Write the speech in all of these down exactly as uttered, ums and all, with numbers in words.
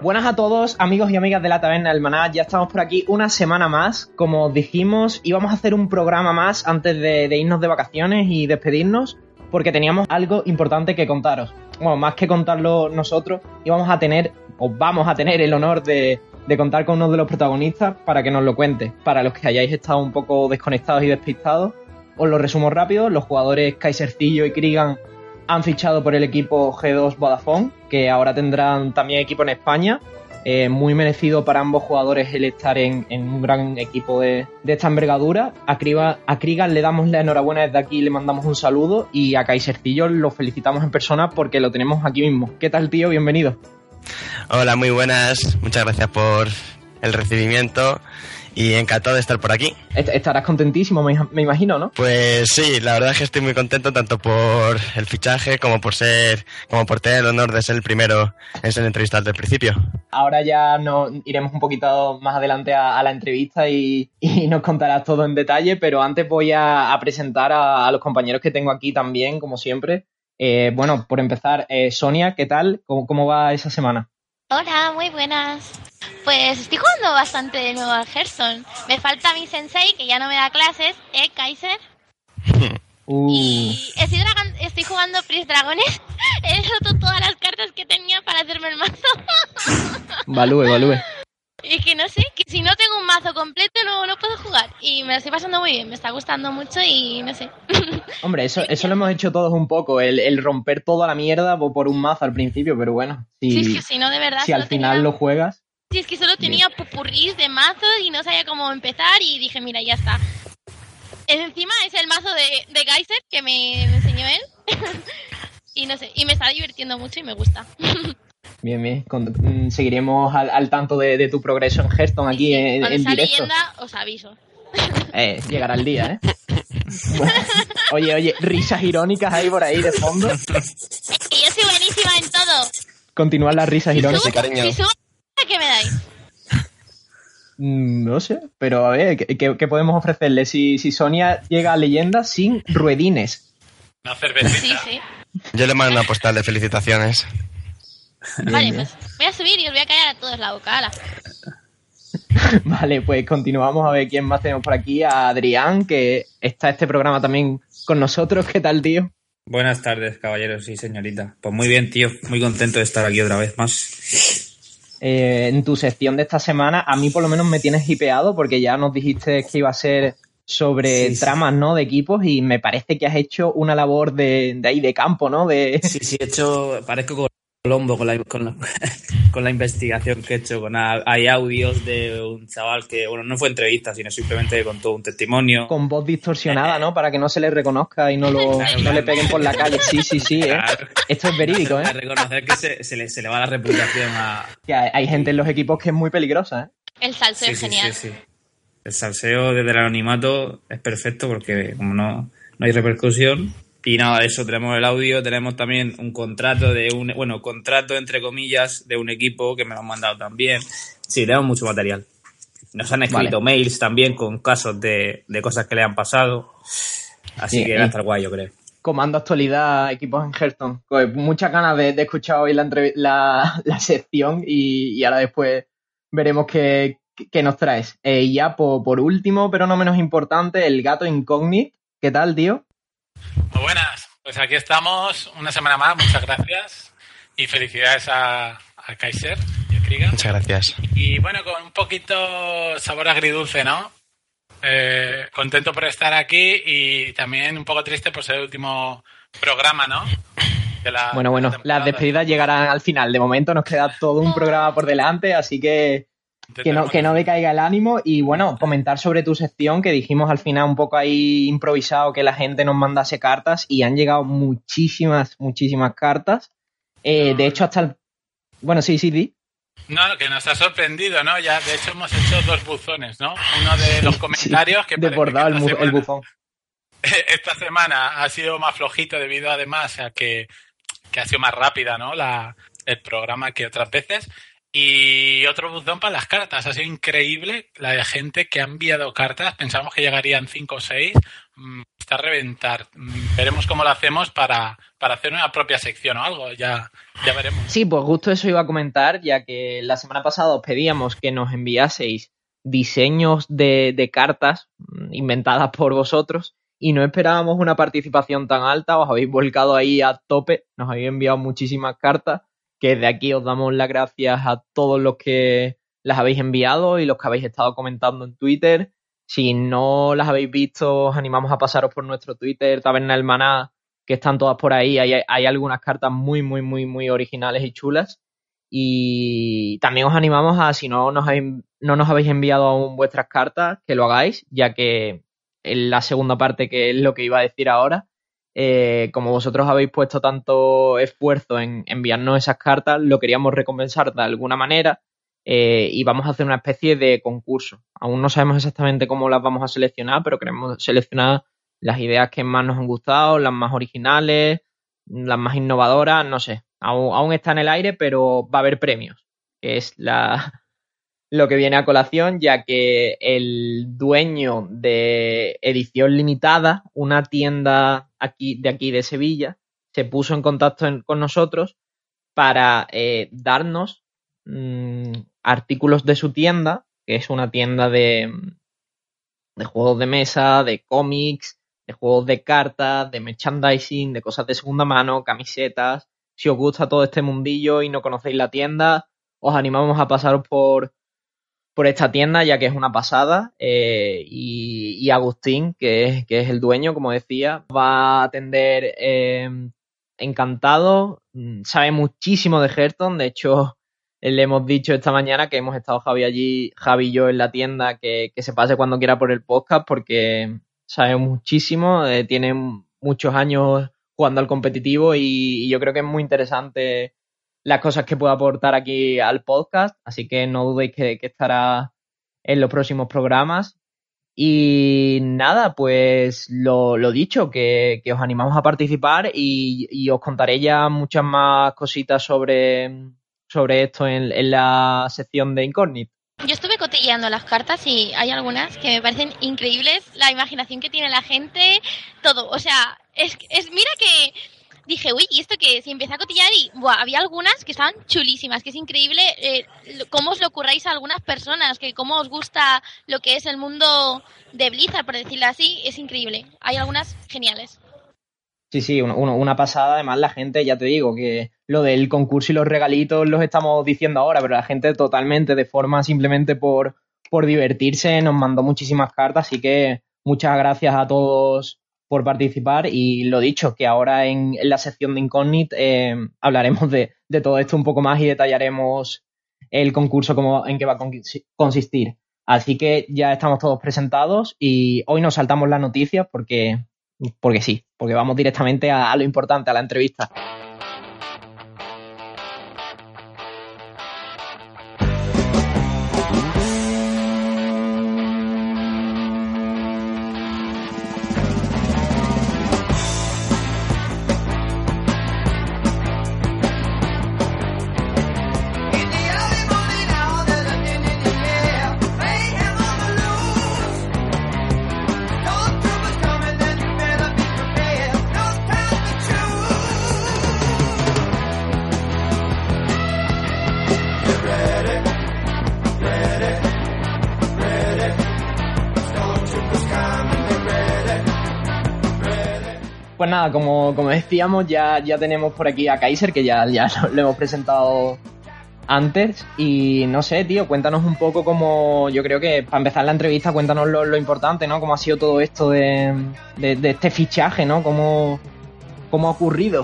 buenas a todos, amigos y amigas de la Taberna del Maná. Ya estamos por aquí una semana más. Como os dijimos, íbamos a hacer un programa más antes de, de irnos de vacaciones y despedirnos, porque teníamos algo importante que contaros. Bueno, más que contarlo nosotros, íbamos a tener, o vamos a tener el honor de, de contar con uno de los protagonistas para que nos lo cuente. Para los que hayáis estado un poco desconectados y despistados, os lo resumo rápido. Los jugadores Kaisercillo y Krigan han fichado por el equipo G dos Vodafone, que ahora tendrán también equipo en España. Eh, muy merecido para ambos jugadores el estar en, en un gran equipo de, de esta envergadura. A, Kriga, a Krigan le damos la enhorabuena desde aquí, le mandamos un saludo, y a Kaisercillo lo felicitamos en persona porque lo tenemos aquí mismo. ¿Qué tal, tío? Bienvenido. Hola, muy buenas. Muchas gracias por el recibimiento y encantado de estar por aquí. Estarás contentísimo, me, me imagino, ¿no? Pues sí, la verdad es que estoy muy contento tanto por el fichaje como por ser, como por tener el honor de ser el primero en ser entrevistado desde el principio. Ahora ya nos iremos un poquito más adelante a, a la entrevista y, y nos contarás todo en detalle, pero antes voy a, a presentar a, a los compañeros que tengo aquí también, como siempre. Eh, bueno, por empezar, eh, Sonia, ¿qué tal? ¿Cómo, cómo va esa semana? Hola, muy buenas. Pues estoy jugando bastante de nuevo al Hearthstone. Me falta mi sensei, que ya no me da clases, ¿eh, Kaiser? Uh. Y estoy, dragon, estoy jugando Priest Dragones. He roto todas las cartas que tenía para hacerme el mazo. Valúe, valúe. Y que no sé, que si no tengo un mazo completo no, no puedo jugar. Y me lo estoy pasando muy bien, me está gustando mucho y no sé. Hombre, eso, eso lo hemos hecho todos un poco, el, el romper toda la mierda por un mazo al principio, pero bueno. Si, sí, es que si no, de verdad. Si al final tenía... lo juegas... Sí, es que solo tenía popurrís de mazos y no sabía cómo empezar y dije, mira, ya está. Encima es el mazo de, de Kaiser que me, me enseñó él. Y no sé, y me está divirtiendo mucho y me gusta. Bien, bien. Con, seguiremos al, al tanto de, de tu progreso en Hearthstone aquí sí, sí. en, en directo. Leyenda os aviso. Eh, llegará el día, ¿eh? Bueno, oye, oye, risas irónicas ahí por ahí de fondo. Es que yo soy buenísima en todo. Continúan las risas si irónicas, subo, cariño. Si subo, ¿qué me dais? No sé, pero a ver, ¿qué, qué podemos ofrecerle? Si, si Sonia llega a leyenda sin ruedines. Una cervecita. Sí, sí. Yo le mando una postal de felicitaciones. Bien, vale, bien. Pues voy a subir y os voy a callar a todos la boca. ¡Hala! Vale, pues continuamos a ver quién más tenemos por aquí. A Adrián, que está este programa también con nosotros. ¿Qué tal, tío? Buenas tardes, caballeros y señorita. Pues muy bien, tío. Muy contento de estar aquí otra vez más. Eh, en tu sección de esta semana, a mí por lo menos me tienes hipeado porque ya nos dijiste que iba a ser sobre sí, tramas, sí. ¿no? De equipos y me parece que has hecho una labor de, de ahí de campo, ¿no? De... Sí, sí, he hecho... Parezco Colombo con la, con, la, con la investigación que he hecho. Con a, hay audios de un chaval que, bueno, no fue entrevista, sino simplemente contó un testimonio. Con voz distorsionada, eh, ¿no? Para que no se le reconozca y no, lo, claro, no claro. le peguen por la calle. Sí, sí, sí, ¿eh? Claro. Esto es verídico, ¿eh? A reconocer que se, se, le, se le va la reputación a... Que hay, hay gente en los equipos que es muy peligrosa, ¿eh? El salseo sí, es sí, genial. Sí, sí. El salseo desde el anonimato es perfecto porque como no, no hay repercusión... Y nada, eso, tenemos el audio, tenemos también un contrato de un, bueno, contrato entre comillas de un equipo que me lo han mandado también. Sí, tenemos mucho material. Nos han escrito vale. mails también con casos de, de cosas que le han pasado. Así sí, que va a estar guay, yo creo. Comando actualidad, equipos en Hearthstone. Pues muchas ganas de, de escuchar hoy la, entrev- la, la sección y, y ahora después veremos qué, qué nos traes. Eh, y ya por, por último, pero no menos importante, el gato incógnito. ¿Qué tal, tío? Muy buenas, pues aquí estamos una semana más, muchas gracias y felicidades a, a Kaiser y a Krigan. Muchas gracias. Y, y bueno, con un poquito sabor agridulce, ¿no? Eh, contento por estar aquí y también un poco triste por ser el último programa, ¿no? De la, bueno, bueno, las despedidas llegarán al final. De momento nos queda todo un programa por delante, así que... Que no, que no decaiga el ánimo y bueno, comentar sobre tu sección que dijimos al final un poco ahí improvisado que la gente nos mandase cartas y han llegado muchísimas, muchísimas cartas. Eh, de hecho hasta el... Bueno, sí, sí, sí. No, que nos ha sorprendido, ¿no? Ya de hecho hemos hecho dos buzones, ¿no? Uno de los comentarios sí, que... Desbordado el, semana, el buzón. Esta semana ha sido más flojito debido además a que, que ha sido más rápida, ¿no? La, el programa que otras veces. Y otro buzón para las cartas. Ha sido increíble la de gente que ha enviado cartas. Pensamos que llegarían cinco o seis. Está a reventar. Veremos cómo lo hacemos para, para hacer una propia sección o algo. Ya, ya veremos. Sí, pues justo eso iba a comentar, ya que la semana pasada os pedíamos que nos enviaseis diseños de, de cartas inventadas por vosotros y no esperábamos una participación tan alta. Os habéis volcado ahí a tope. Nos habéis enviado muchísimas cartas, que de aquí os damos las gracias a todos los que las habéis enviado y los que habéis estado comentando en Twitter. Si no las habéis visto, os animamos a pasaros por nuestro Twitter, Taberna del Maná, que están todas por ahí. Hay, hay algunas cartas muy, muy, muy, muy originales y chulas. Y también os animamos a, si no nos habéis, no nos habéis enviado aún vuestras cartas, que lo hagáis, ya que en la segunda parte, que es lo que iba a decir ahora, Eh, como vosotros habéis puesto tanto esfuerzo en enviarnos esas cartas, lo queríamos recompensar de alguna manera eh, y vamos a hacer una especie de concurso. Aún no sabemos exactamente cómo las vamos a seleccionar, pero queremos seleccionar las ideas que más nos han gustado, las más originales, las más innovadoras, no sé. Aún, aún está en el aire, pero va a haber premios, que es la... lo que viene a colación, ya que el dueño de Edición Limitada, una tienda aquí de aquí de Sevilla, se puso en contacto en, con nosotros para eh, darnos mmm, artículos de su tienda, que es una tienda de, de juegos de mesa, de cómics, de juegos de cartas, de merchandising, de cosas de segunda mano, camisetas. Si os gusta todo este mundillo y no conocéis la tienda, os animamos a pasaros por por esta tienda, ya que es una pasada, eh, y, y Agustín, que es, que es el dueño, como decía, va a atender eh, encantado, sabe muchísimo de Hearthstone. De hecho, le hemos dicho esta mañana que hemos estado Javi allí, Javi y yo en la tienda, que, que se pase cuando quiera por el podcast, porque sabe muchísimo, eh, tiene muchos años jugando al competitivo y, y yo creo que es muy interesante las cosas que pueda aportar aquí al podcast, así que no dudéis que, que estará en los próximos programas. Y nada, pues lo, lo dicho, que, que os animamos a participar y, y os contaré ya muchas más cositas sobre, sobre esto en, en la sección de Incognit. Yo estuve cotilleando las cartas y hay algunas que me parecen increíbles, la imaginación que tiene la gente, todo, o sea, es, es mira que... Dije, uy, ¿y esto qué? Si empecé a cotillar y buah, había algunas que estaban chulísimas, que es increíble eh, cómo os lo ocurráis a algunas personas, que cómo os gusta lo que es el mundo de Blizzard, por decirlo así, es increíble. Hay algunas geniales. Sí, sí, una, una pasada. Además, la gente, ya te digo, que lo del concurso y los regalitos los estamos diciendo ahora, pero la gente totalmente, de forma simplemente por, por divertirse, nos mandó muchísimas cartas, así que muchas gracias a todos por participar y lo dicho, que ahora en, en la sección de Incognit eh, hablaremos de, de todo esto un poco más y detallaremos el concurso como, en qué va a consistir. Así que ya estamos todos presentados y hoy nos saltamos las noticias porque, porque sí, porque vamos directamente a, a lo importante, a la entrevista. Pues nada, como, como decíamos, ya, ya tenemos por aquí a Kaiser, que ya, ya lo hemos presentado antes. Y no sé, tío, cuéntanos un poco cómo, yo creo que para empezar la entrevista, cuéntanos lo, lo importante, ¿no? Cómo ha sido todo esto de, de, de este fichaje, ¿no? Cómo, cómo ha ocurrido.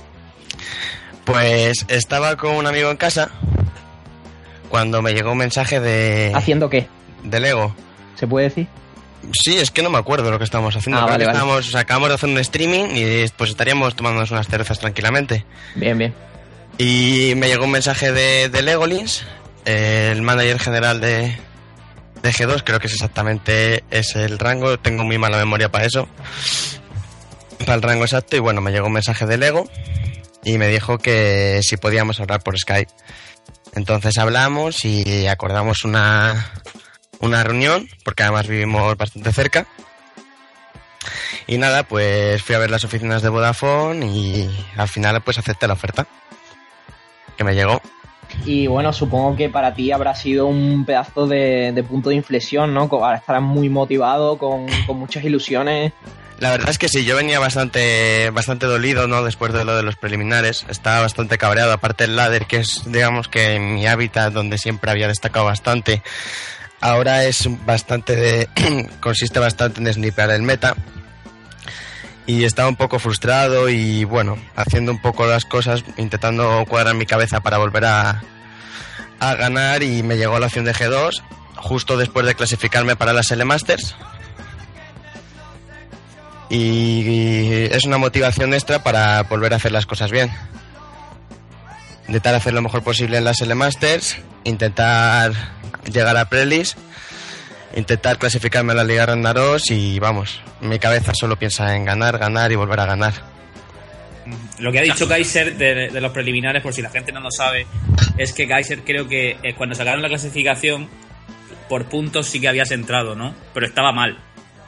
Pues estaba con un amigo en casa cuando me llegó un mensaje de... ¿Haciendo qué? De Lego. ¿Se puede decir? Sí, es que no me acuerdo lo que estábamos haciendo. Ah, vale, vale. Estábamos, o sea, acabamos de hacer un streaming y pues estaríamos tomándonos unas cervezas tranquilamente. Bien, bien. Y me llegó un mensaje de, de Legolins, eh, el manager general de, de G dos, creo que es exactamente ese el rango, tengo muy mala memoria para eso, para el rango exacto, y bueno, me llegó un mensaje de Lego y me dijo que si podíamos hablar por Skype. Entonces hablamos y acordamos una, una reunión, porque además vivimos bastante cerca. Y nada, pues fui a ver las oficinas de Vodafone y al final pues acepté la oferta que me llegó. Y bueno, supongo que para ti habrá sido un pedazo de, de punto de inflexión, ¿no? Ahora estarás muy motivado, con, con muchas ilusiones. La verdad es que sí, yo venía bastante bastante dolido, ¿no? Después de lo de los preliminares, estaba bastante cabreado, aparte del ladder, que es, digamos, que mi hábitat donde siempre había destacado bastante. Ahora es bastante de... consiste bastante en snipear el meta. Y estaba un poco frustrado y, bueno, haciendo un poco las cosas, intentando cuadrar mi cabeza para volver a, a ganar, y me llegó la opción de G dos, justo después de clasificarme para las L Masters. Y es una motivación extra para volver a hacer las cosas bien. Intentar hacer lo mejor posible en las L Masters, intentar llegar a Prelis, intentar clasificarme a la Liga Ragnaros y vamos, mi cabeza solo piensa en ganar, ganar y volver a ganar. Lo que ha dicho Kaiser de, de los preliminares, por si la gente no lo sabe, es que Kaiser creo que eh, cuando sacaron la clasificación por puntos sí que habías entrado, ¿no? Pero estaba mal.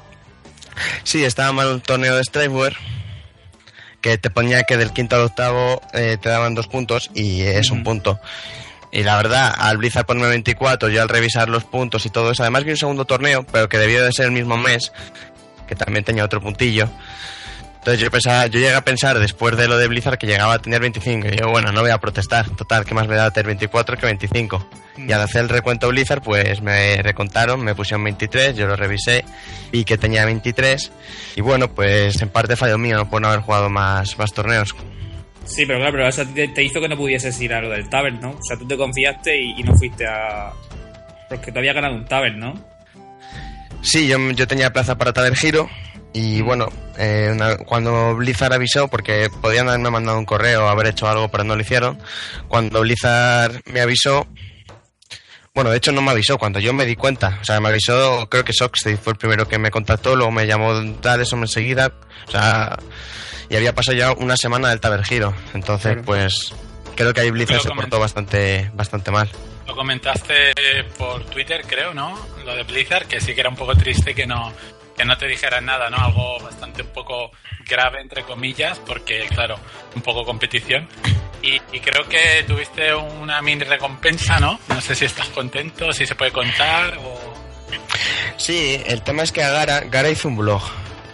Sí, estaba mal un torneo de Strikeware que te ponía que del quinto al octavo eh, te daban dos puntos y es uh-huh. un punto. Y la verdad, al Blizzard ponerme veinticuatro, yo al revisar los puntos y todo eso, además vi un segundo torneo, pero que debió de ser el mismo mes, que también tenía otro puntillo. Entonces yo pensaba, yo llegué a pensar después de lo de Blizzard que llegaba a tener veinticinco, y yo, bueno, no voy a protestar, total, que más me da tener veinticuatro que veinticinco. Y al hacer el recuento Blizzard, pues me recontaron, me pusieron veintitrés, yo lo revisé, vi que tenía veintitrés, y bueno, pues en parte fallo mío, no por no haber jugado más, más torneos. Sí, pero claro, pero eso te, te hizo que no pudieses ir a lo del Tavern, ¿no? O sea, tú te confiaste y, y no fuiste a... Porque te había ganado un Tavern, ¿no? Sí, yo, yo tenía plaza para Tavern Hero. Y bueno, eh, una, cuando Blizzard avisó, porque podían haberme mandado un correo o haber hecho algo, pero no lo hicieron. Cuando Blizzard me avisó, bueno, de hecho no me avisó, cuando yo me di cuenta, o sea, me avisó, creo que Soxtay fue el primero que me contactó, luego me llamó tal, eso enseguida, o sea, y había pasado ya una semana del Tavern Hero, entonces claro. Pues creo que ahí Blizzard se portó bastante, bastante mal. Lo comentaste por Twitter, creo, ¿no? Lo de Blizzard, que sí que era un poco triste que no... que no te dijeran nada, ¿no? Algo bastante un poco grave, entre comillas, porque, claro, un poco competición. Y, y creo que tuviste una mini recompensa, ¿no? No sé si estás contento, si se puede contar o... Sí, el tema es que a Gara, Gara hizo un blog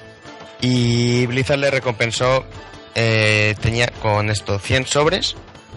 y Blizzard le recompensó, eh, tenía con esto cien sobres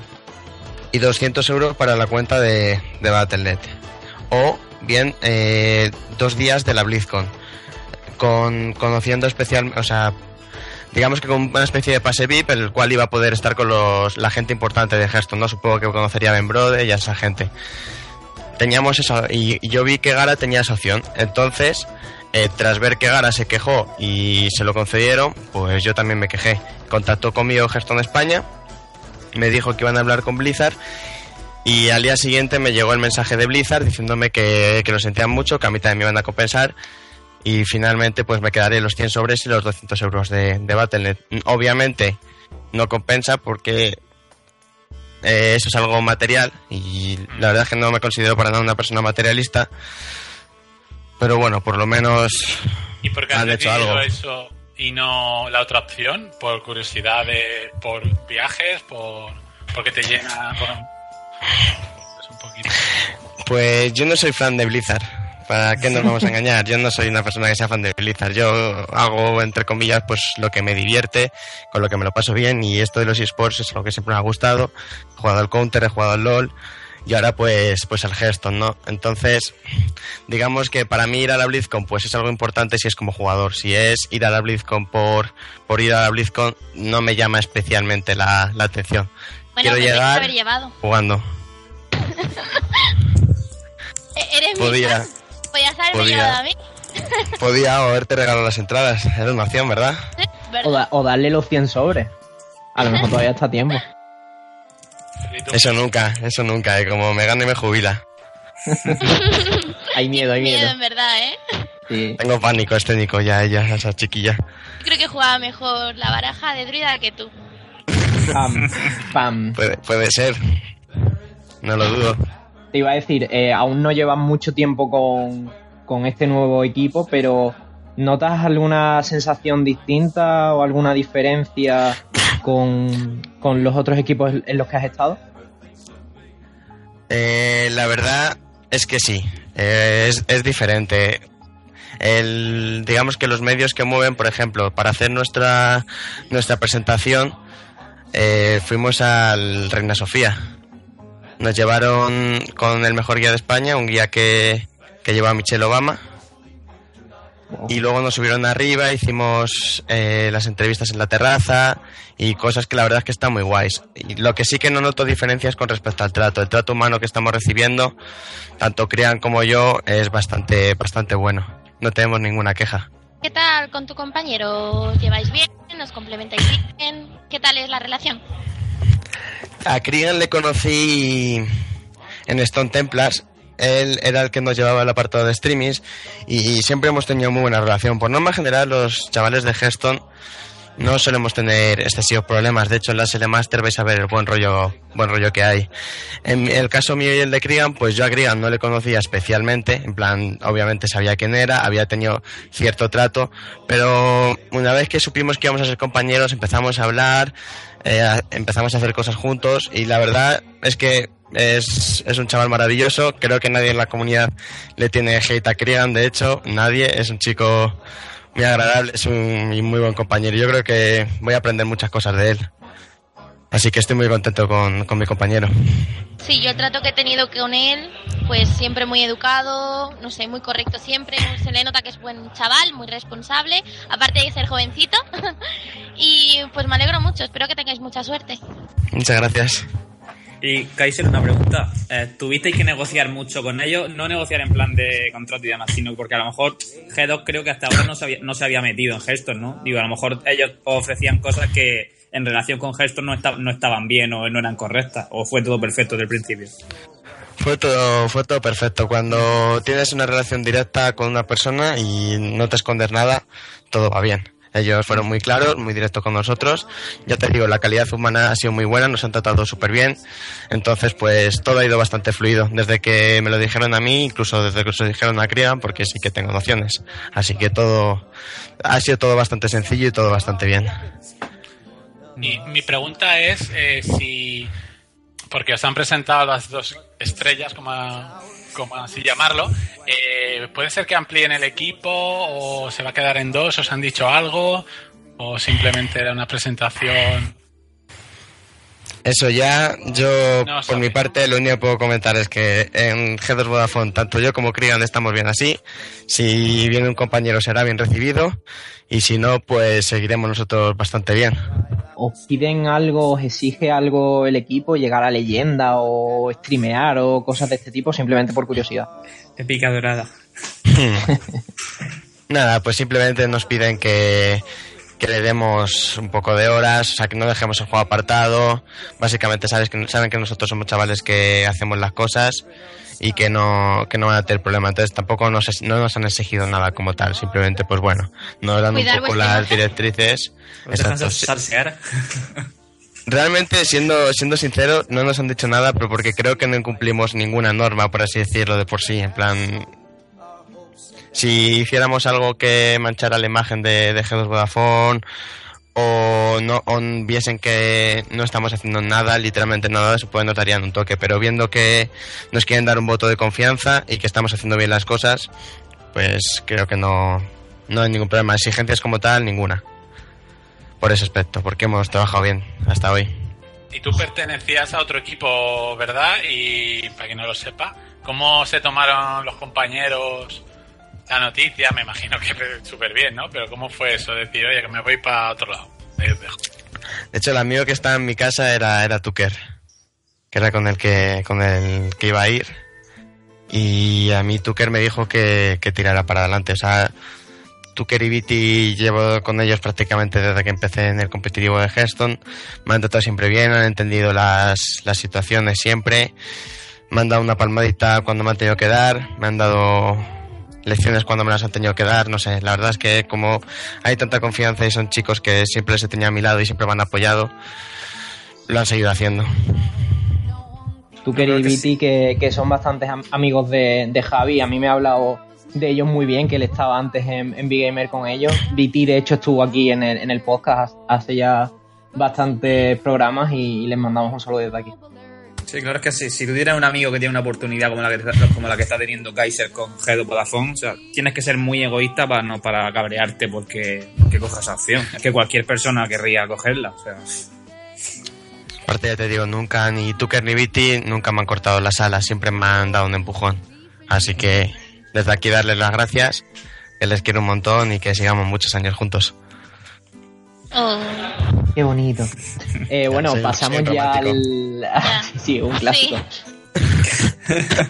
y doscientos euros para la cuenta de, de Battle punto net. O bien, eh, dos días de la BlizzCon. Con, conociendo especial, o sea, digamos que con una especie de pase V I P, el cual iba a poder estar con los, la gente importante de Hearthstone, ¿no? Supongo que conocería a Ben Brode y a esa gente. Teníamos esa, y, y yo vi que Gara tenía esa opción. Entonces, eh, tras ver que Gara se quejó y se lo concedieron, pues yo también me quejé. Contactó conmigo Hearthstone España, me dijo que iban a hablar con Blizzard, y al día siguiente me llegó el mensaje de Blizzard diciéndome que, que lo sentían mucho, que a mí también me iban a compensar. Y finalmente pues me quedaré los cien sobres y los doscientos euros de, de Battle punto net. Obviamente no compensa porque eh, eso es algo material y la verdad es que no me considero para nada una persona materialista. Pero bueno, por lo menos ¿y por qué han hecho algo? Eso y no la otra opción? ¿Por curiosidad de por viajes? ¿Por porque te llena? Por... Es un poquito... Pues yo no soy fan de Blizzard. ¿Para qué nos vamos a engañar? Yo no soy una persona que sea fan de Blizzard. Yo hago, entre comillas, pues lo que me divierte, con lo que me lo paso bien, y esto de los eSports es lo que siempre me ha gustado. He jugado al Counter, he jugado al LoL, y ahora pues pues al Hearthstone, ¿no? Entonces, digamos que para mí ir a la BlizzCon pues es algo importante si es como jugador. Si es ir a la BlizzCon por, por ir a la BlizzCon, no me llama especialmente la, la atención. Bueno, quiero llegar haber llevado. Jugando. Eres Podía... mi Podías haberme Podía. llevado a mí. Podía o haberte regalado las entradas. Era una opción, ¿verdad? O, da, o darle los cien sobres. A lo mejor todavía está a tiempo. Eso nunca, eso nunca. ¿eh? Como me gane y me jubila. Hay miedo, hay miedo. Miedo, en verdad, ¿eh? Sí. Tengo pánico escénico ya, ella, esa chiquilla. Creo que jugaba mejor la baraja de druida que tú. Pam, pam. Puede, puede ser. no lo dudo. Te iba a decir, eh, aún no llevas mucho tiempo con, con este nuevo equipo, pero ¿notas alguna sensación distinta o alguna diferencia con, con los otros equipos en los que has estado? Eh, la verdad es que sí, eh, es, es diferente. El, digamos que los medios que mueven, por ejemplo, para hacer nuestra, nuestra presentación, eh, fuimos al Reina Sofía. Nos llevaron con el mejor guía de España, un guía que, que lleva a Michelle Obama. Y luego nos subieron arriba, hicimos eh, las entrevistas en la terraza y cosas que la verdad es que están muy guays. Y lo que sí que no noto diferencias con respecto al trato. El trato humano que estamos recibiendo, tanto Crean como yo, es bastante, bastante bueno. No tenemos ninguna queja. ¿Qué tal con tu compañero? ¿Os lleváis bien? ¿Os complementáis bien? ¿Qué tal es la relación? A Crean le conocí en Stone Templars. Él era el que nos llevaba el apartado de streamings y siempre hemos tenido muy buena relación. Por norma general, los chavales de Hearthstone no solemos tener excesivos problemas. De hecho, en la S L Master vais a ver el buen rollo, buen rollo que hay. En el caso mío y el de Cregan, pues yo a Cregan no le conocía especialmente. En plan, obviamente sabía quién era, había tenido cierto trato, pero una vez que supimos que íbamos a ser compañeros, empezamos a hablar, eh, empezamos a hacer cosas juntos y la verdad es que Es, es un chaval maravilloso. Creo que nadie en la comunidad le tiene hate a Cregan. De hecho, nadie. Es un chico muy agradable, es un muy buen compañero. Yo creo que voy a aprender muchas cosas de él. Así que estoy muy contento con, con mi compañero. Sí, yo el trato que he tenido con él, pues siempre muy educado, no sé, muy correcto siempre. Se le nota que es buen chaval, muy responsable, aparte de ser jovencito. Y pues me alegro mucho, espero que tengáis mucha suerte. Muchas gracias. Y Kaiser, una pregunta. Eh, ¿Tuvisteis que negociar mucho con ellos? No negociar en plan de contrato y demás, sino porque a lo mejor G dos creo que hasta ahora no se había, no se había metido en Hearthstone, ¿no? Digo, a lo mejor ellos ofrecían cosas que en relación con Hearthstone no, esta, no estaban bien o no eran correctas, o fue todo perfecto desde el principio. Fue todo, fue todo perfecto. Cuando tienes una relación directa con una persona y no te escondes nada, todo va bien. Ellos fueron muy claros, muy directos con nosotros. Ya te digo, la calidad humana ha sido muy buena, nos han tratado súper bien. Entonces, pues todo ha ido bastante fluido. Desde que me lo dijeron a mí, incluso desde que se lo dijeron a Cregan, porque sí que tengo nociones. Así que todo ha sido todo bastante sencillo y todo bastante bien. Y mi pregunta es eh, si... Porque os han presentado las dos estrellas, como, a, como así llamarlo. Eh, ¿Puede ser que amplíen el equipo o se va a quedar en dos? ¿Os han dicho algo? ¿O simplemente era una presentación? Eso ya, yo No, por sorry. mi parte lo único que puedo comentar es que en G dos Vodafone tanto yo como Cregan estamos bien así. Si viene un compañero será bien recibido y si no, pues seguiremos nosotros bastante bien. ¿Os piden algo, os exige algo el equipo, llegar a leyenda o streamear o cosas de este tipo, simplemente por curiosidad? Épica dorada. Nada, pues simplemente nos piden que, que le demos un poco de horas, o sea, que no dejemos el juego apartado. Básicamente sabes que, saben que nosotros somos chavales que hacemos las cosas y que no, que no van a tener problema. Entonces tampoco nos, no nos han exigido nada como tal, simplemente pues bueno, nos dan Cuidar un poco vuestra las imagen. directrices. ¿Os dejan Exacto, sí. salsear? Realmente, siendo siendo sincero, no nos han dicho nada, pero porque creo que no incumplimos ninguna norma, por así decirlo, de por sí. En plan, si hiciéramos algo que manchara la imagen de, de G dos Vodafone o no o viesen que no estamos haciendo nada, literalmente nada de eso, pues nos darían un toque. Pero viendo que nos quieren dar un voto de confianza y que estamos haciendo bien las cosas, pues creo que no, no hay ningún problema. Exigencias como tal, ninguna. Por ese aspecto, porque hemos trabajado bien hasta hoy. Y tú pertenecías a otro equipo, ¿verdad? Y para quien no lo sepa, ¿cómo se tomaron los compañeros la noticia? Me imagino que súper bien, ¿no? Pero ¿cómo fue eso? Decir, oye, que me voy para otro lado. Ahí os dejo. De hecho, el amigo que estaba en mi casa era, era Tucker, que era con el que, con el que iba a ir. Y a mí Tucker me dijo que, que tirara para adelante. O sea, Tucker y Viti llevo con ellos prácticamente desde que empecé en el competitivo de Hearthstone. Me han tratado siempre bien, han entendido las, las situaciones siempre. Me han dado una palmadita cuando me han tenido que dar. Me han dado lecciones cuando me las han tenido que dar. No sé, la verdad es que como hay tanta confianza y son chicos que siempre se tenían a mi lado y siempre me han apoyado, lo han seguido haciendo. Tucker y Viti, que, que son bastantes am- amigos de, de Javi. A mí me ha hablado de ellos muy bien, que él estaba antes en, en Big Gamer con ellos. Viti, de hecho, estuvo aquí en el, en el podcast hace ya bastantes programas y, y les mandamos un saludo desde aquí. Sí, claro, es que si, si tú tienes un amigo que tiene una oportunidad como la que, como la que está teniendo Kaiser con G dos Vodafone, o sea, tienes que ser muy egoísta para no para cabrearte porque, porque cojas esa opción. Es que cualquier persona querría cogerla, o sea... Aparte, ya te digo, nunca, ni Tucker ni Viti, nunca me han cortado las alas, siempre me han dado un empujón. Así que, desde aquí darles las gracias, que les quiero un montón y que sigamos muchos años juntos. Oh. Qué bonito. Eh, bueno, soy- pasamos soy ya romántico. al... Ya. Sí, un clásico. Sí.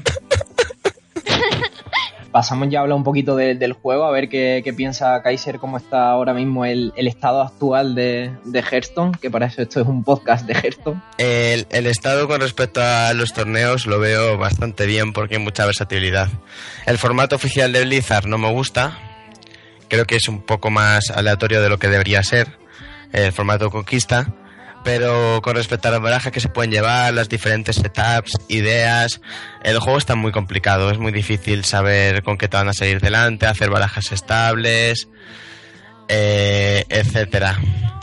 Pasamos ya a hablar un poquito de- del juego, a ver qué, qué piensa Kaiser, cómo está ahora mismo el, el estado actual de, de Hearthstone, que para eso esto es un podcast de Hearthstone. El, el estado con respecto a los torneos lo veo bastante bien porque hay mucha versatilidad. El formato oficial de Blizzard no me gusta, creo que es un poco más aleatorio de lo que debería ser, el formato conquista, pero con respecto a las barajas que se pueden llevar, las diferentes setups, ideas, el juego está muy complicado, es muy difícil saber con qué te van a salir delante, hacer barajas estables, eh, etcétera.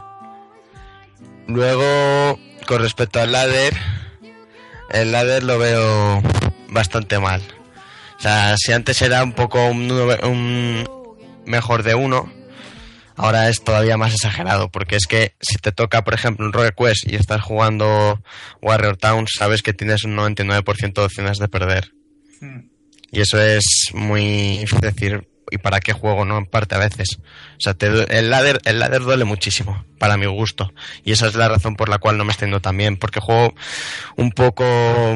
Luego, con respecto al ladder, el ladder lo veo bastante mal. O sea, si antes era un poco un, un mejor de uno, ahora es todavía más exagerado, porque es que si te toca, por ejemplo, un Rogue Quest y estás jugando Warrior Town, sabes que tienes un noventa y nueve por ciento de opciones de perder. Hmm. Y eso es muy difícil decir, ¿y para qué juego, no? En parte a veces. O sea, te, el ladder, el ladder duele muchísimo, para mi gusto. Y esa es la razón por la cual no me está yendo tan bien, porque juego un poco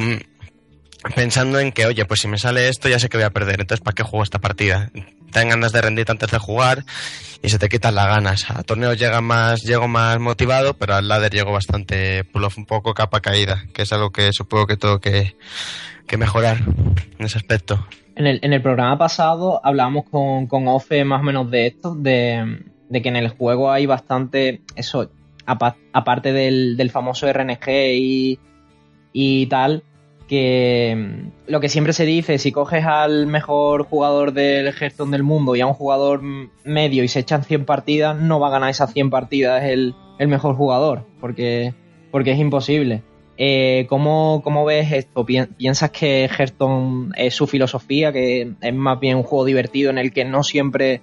mm, pensando en que, oye, pues si me sale esto ya sé que voy a perder, entonces ¿para qué juego esta partida? Te dan ganas de rendirte antes de jugar y se te quitan las ganas. A torneos llega más, llego más motivado, pero al ladder llego bastante pull-off, un poco capa caída, que es algo que supongo que tengo que, que mejorar en ese aspecto. En el, en el programa pasado hablábamos con, con Ofe más o menos de esto, de, de que en el juego hay bastante, eso, apa- aparte del, del famoso R N G y, y tal, que mm, lo que siempre se dice, si coges al mejor jugador del Hearthstone del mundo y a un jugador mm, medio y se echan cien partidas, no va a ganar esas cien partidas el, el mejor jugador, porque, porque es imposible. Eh, ¿cómo, ¿Cómo ves esto? Pi- ¿Piensas que Hearthstone es su filosofía, que es más bien un juego divertido en el que no siempre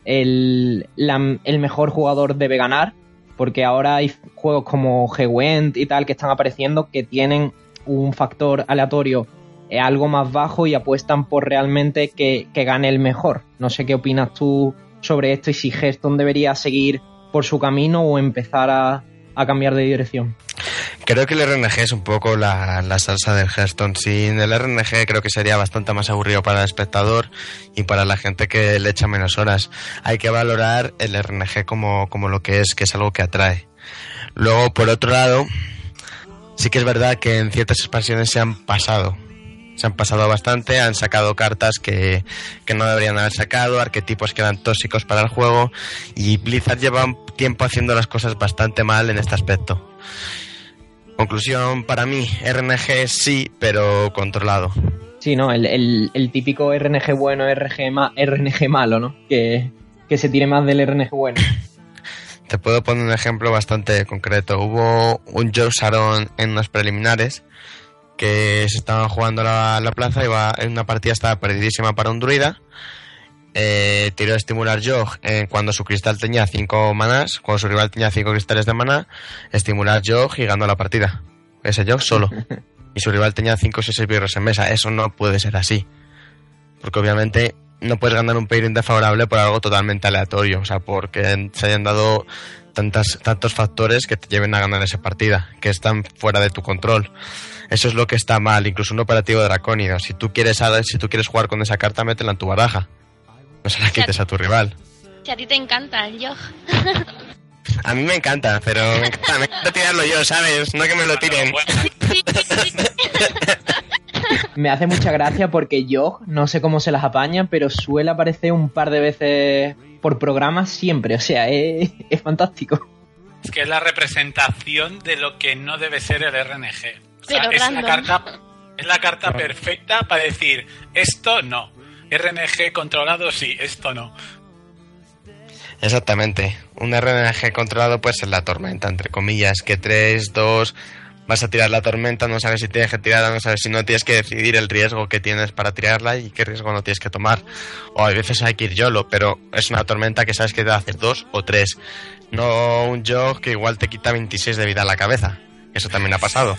el, la- el mejor jugador debe ganar? Porque ahora hay juegos como Gwent y tal que están apareciendo que tienen un factor aleatorio eh, algo más bajo y apuestan por realmente que, que gane el mejor. No sé qué opinas tú sobre esto y si Hearthstone debería seguir por su camino o empezar a, a cambiar de dirección. Creo que el R N G es un poco la, la salsa del Hearthstone. Sin el R N G creo que sería bastante más aburrido para el espectador y para la gente que le echa menos horas. Hay que valorar el R N G como, como lo que es, que es algo que atrae. Luego, por otro lado, sí que es verdad que en ciertas expansiones se han pasado. Se han pasado bastante, han sacado cartas que, que no deberían haber sacado, arquetipos que eran tóxicos para el juego, y Blizzard lleva un tiempo haciendo las cosas bastante mal en este aspecto. Conclusión, para mí, R N G sí, pero controlado. Sí, ¿no? El, el, el típico R N G bueno, R N G, ma- R N G malo, ¿no? Que, que se tire más del R N G bueno. Te puedo poner un ejemplo bastante concreto. Hubo un Joe Sharon en unos preliminares que se estaban jugando la, la plaza, iba en una partida, estaba perdidísima para un druida. Eh, tiró a estimular Yogg eh, cuando su cristal tenía cinco manás, cuando su rival tenía cinco cristales de maná, estimular Yogg y ganó la partida. Ese Yogg solo. Y su rival tenía cinco o seis esbirros en mesa. Eso no puede ser así. Porque obviamente no puedes ganar un pairing desfavorable por algo totalmente aleatorio. O sea, porque se hayan dado tantas, tantos factores que te lleven a ganar esa partida, que están fuera de tu control. Eso es lo que está mal. Incluso un operativo dracónido. Si tú quieres, si tú quieres jugar con esa carta, métela en tu baraja. No se la quites a tu rival. Si a ti te encanta el Yogg. A mí me encanta, pero me encanta, me encanta tirarlo yo, ¿sabes? No que me lo tiren. Me hace mucha gracia porque yo no sé cómo se las apaña, pero suele aparecer un par de veces por programa siempre. O sea, es, es fantástico. Es que es la representación de lo que no debe ser el R N G. O sea, Pero es random. la carta Es la carta perfecta para decir, esto no. R N G controlado sí, esto no. Exactamente. Un R N G controlado puede ser la tormenta, entre comillas, que tres, dos, vas a tirar la tormenta, no sabes si tienes que tirarla, no sabes si no, tienes que decidir el riesgo que tienes para tirarla y qué riesgo no tienes que tomar. O a veces hay que ir YOLO, pero es una tormenta que sabes que te va a hacer dos o tres. No un Jog que igual te quita veintiséis de vida a la cabeza. Eso también ha pasado.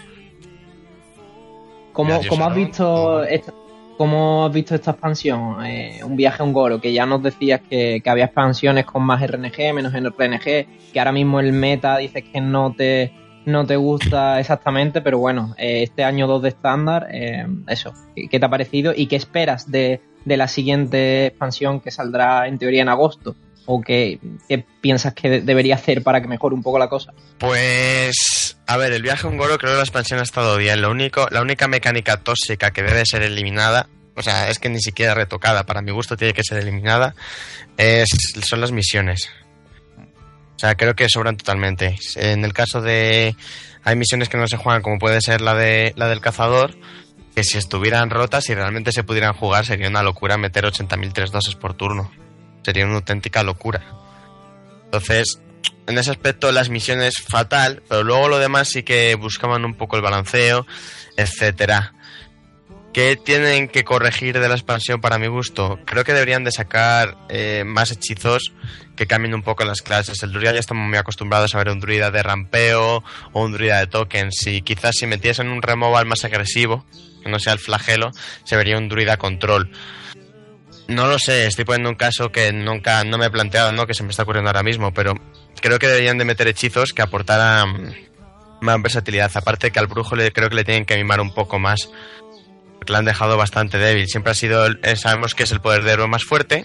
¿Cómo, ¿cómo has visto esta, cómo has visto esta expansión? Eh, un viaje a un Goro, que ya nos decías que, que había expansiones con más R N G, menos R N G, que ahora mismo el meta dices que no te, no te gusta exactamente, pero bueno, eh, este año dos de estándar, eh, eso, ¿qué, ¿qué te ha parecido? ¿Y qué esperas de, de la siguiente expansión que saldrá en teoría en agosto? ¿O qué, qué piensas que debería hacer para que mejore un poco la cosa? Pues, a ver, el viaje a un Goro creo que la expansión ha estado bien. Lo único, la única mecánica tóxica que debe ser eliminada, o sea, es que ni siquiera retocada, para mi gusto tiene que ser eliminada, es, son las misiones. O sea, creo que sobran totalmente. En el caso de... Hay misiones que no se juegan, como puede ser la de la del cazador, que si estuvieran rotas y realmente se pudieran jugar, sería una locura meter ochenta mil tres doses por turno. Sería una auténtica locura. Entonces, en ese aspecto las misiones fatal, pero luego lo demás sí que buscaban un poco el balanceo, etcétera. ¿Qué tienen que corregir de la expansión para mi gusto? Creo que deberían de sacar eh, más hechizos que cambien un poco las clases. El druida ya estamos muy acostumbrados a ver un druida de rampeo o un druida de tokens. Y quizás si metiesen un removal más agresivo, que no sea el flagelo, se vería un druida control. No lo sé, estoy poniendo un caso que nunca no me he planteado, ¿no? Que se me está ocurriendo ahora mismo, pero creo que deberían de meter hechizos que aportaran más versatilidad. Aparte que al brujo le, creo que le tienen que mimar un poco más, porque le han dejado bastante débil. Siempre ha sido, eh, sabemos que es el poder de héroe más fuerte,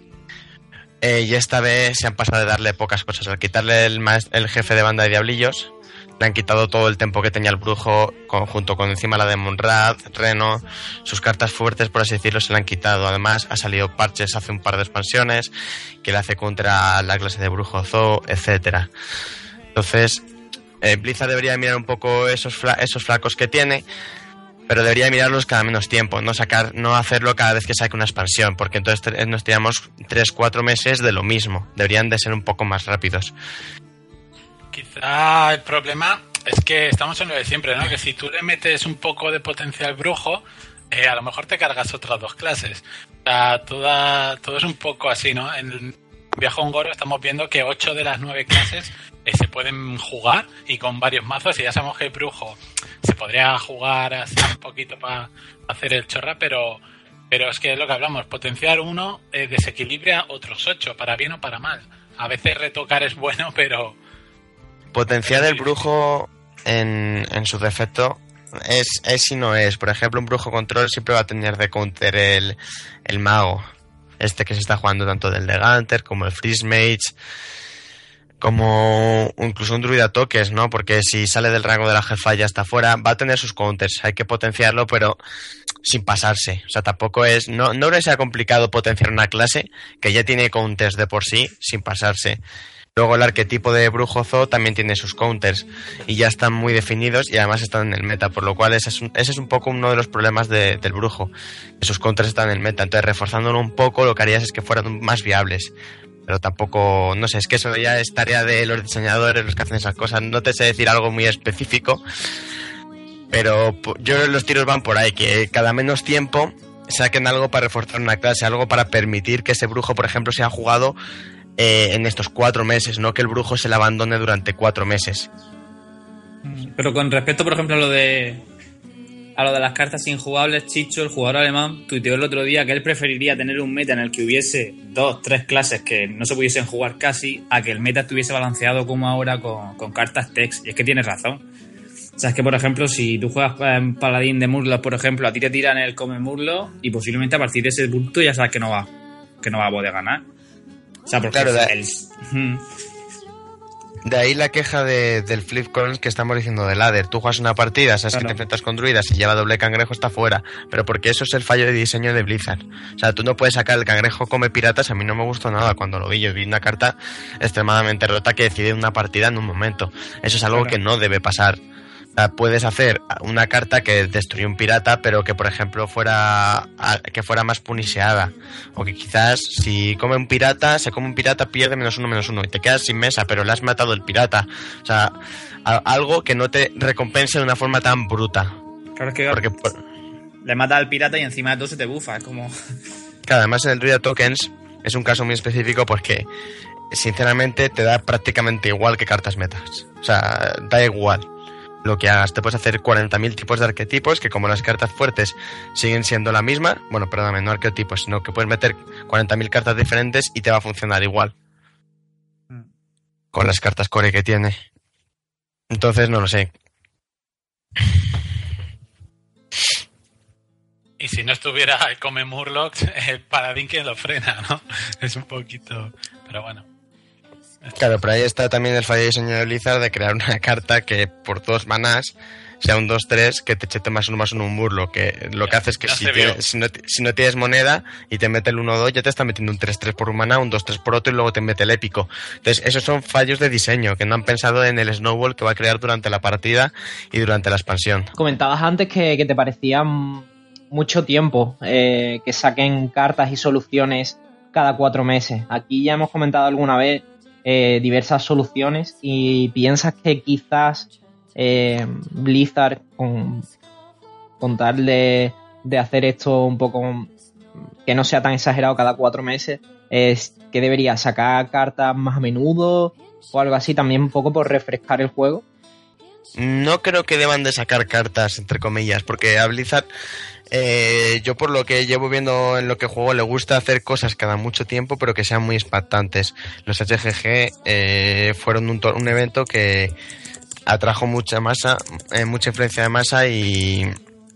eh, y esta vez se han pasado de darle pocas cosas. Al quitarle el, el jefe de banda de diablillos, le han quitado todo el tiempo que tenía el brujo, con, junto con encima la de Munrad, Reno, sus cartas fuertes, por así decirlo, se le han quitado. Además, ha salido parches hace un par de expansiones que le hace contra la clase de brujo Zoo, etcétera. Entonces, eh, Blizzard debería mirar un poco esos, fla esos flacos que tiene, pero debería mirarlos cada menos tiempo, no sacar, no hacerlo cada vez que saque una expansión, porque entonces nos tiramos tres cuatro meses de lo mismo. Deberían de ser un poco más rápidos. Quizá el problema es que estamos en lo de siempre, ¿no? Que si tú le metes un poco de potencial brujo, eh, a lo mejor te cargas otras dos clases. O sea, toda, todo es un poco así, ¿no? En el viaje a un Goro estamos viendo que ocho de las nueve clases eh, se pueden jugar y con varios mazos, y ya sabemos que el brujo se podría jugar así un poquito para hacer el chorra, pero, pero es que es lo que hablamos, potenciar uno eh, desequilibra otros ocho, para bien o para mal. A veces retocar es bueno, pero... Potenciar el brujo en, en su defecto es, es y no es. Por ejemplo, un brujo control siempre va a tener de counter el, el mago. Este que se está jugando tanto del Leganter como el Freeze Mage, como incluso un druida toques, ¿no? Porque si sale del rango de la jefa ya está fuera, va a tener sus counters. Hay que potenciarlo, pero sin pasarse. O sea, tampoco es... No, no le sea complicado potenciar una clase que ya tiene counters de por sí, sin pasarse. Luego el arquetipo de Brujo Zoo también tiene sus counters y ya están muy definidos y además están en el meta, por lo cual ese es un, ese es un poco uno de los problemas de, del brujo, que sus counters están en el meta. Entonces, reforzándolo un poco, lo que harías es que fueran más viables, pero tampoco, no sé, es que eso ya es tarea de los diseñadores, los que hacen esas cosas. No te sé decir algo muy específico, pero yo los tiros van por ahí, que cada menos tiempo saquen algo para reforzar una clase, algo para permitir que ese brujo, por ejemplo, sea jugado Eh, en estos cuatro meses, no que el brujo se le abandone durante cuatro meses. Pero con respecto, por ejemplo, a lo de a lo de las cartas injugables, Chicho, el jugador alemán, tuiteó el otro día que él preferiría tener un meta en el que hubiese dos, tres clases que no se pudiesen jugar casi, a que el meta estuviese balanceado como ahora con, con cartas text. Y es que tienes razón. O sea, es que, por ejemplo, si tú juegas en Paladín de Murloc, por ejemplo, a ti te tiran el come Murloc y posiblemente a partir de ese punto ya sabes que no va, que no va a poder ganar. O sea, porque claro, de, el... de ahí la queja de, del flip coins que estamos diciendo del ladder. Tú juegas una partida, sabes claro. que te enfrentas con druidas y lleva doble cangrejo, está fuera. Pero porque eso es el fallo de diseño de Blizzard. O sea, tú no puedes sacar el cangrejo come piratas. A mí no me gustó nada cuando lo vi. Yo vi una carta extremadamente rota que decide una partida en un momento. Eso es algo claro. que no debe pasar. sea, puedes hacer una carta que destruye un pirata, pero que por ejemplo fuera que fuera más puniseada. O que quizás si come un pirata, se come un pirata, pierde menos uno, menos uno. Y te quedas sin mesa, pero le has matado el pirata. O sea, a, algo que no te recompense de una forma tan bruta. Claro, es que Porque por... le mata al pirata y encima de todo se te bufa. Es como... Claro, además en el Druida Tokens es un caso muy específico porque sinceramente te da prácticamente igual que cartas metas. O sea, da igual lo que hagas. Te puedes hacer cuarenta mil tipos de arquetipos que, como las cartas fuertes siguen siendo la misma, bueno, perdóname, no arquetipos, sino que puedes meter cuarenta mil cartas diferentes y te va a funcionar igual con las cartas core que tiene. Entonces no lo sé. Y si no estuviera el Come Murlocs, el Paladín que lo frena, ¿no? Es un poquito... Pero bueno. Claro, pero ahí está también el fallo de diseño de Blizzard de crear una carta que por dos manás sea un dos tres que te chete más uno más uno un Murloc, que lo que hace es que ya si, se vio. tienes, si, no, si no tienes moneda y te mete el uno dos, ya te está metiendo un tres tres por un maná, un dos tres por otro y luego te mete el épico. Entonces esos son fallos de diseño que no han pensado en el snowball que va a crear durante la partida y durante la expansión. Comentabas antes que, que te parecía mucho tiempo eh, que saquen cartas y soluciones cada cuatro meses. Aquí ya hemos comentado alguna vez eh, diversas soluciones y piensas que quizás eh, Blizzard, con, con tal de, de hacer esto un poco que no sea tan exagerado cada cuatro meses, es que debería sacar cartas más a menudo o algo así, también un poco por refrescar el juego. No creo que deban de sacar cartas, entre comillas, porque a Blizzard, eh, yo por lo que llevo viendo en lo que juego, le gusta hacer cosas cada mucho tiempo, pero que sean muy impactantes. Los H G G eh, fueron un, un evento que atrajo mucha masa, eh, mucha influencia de masa y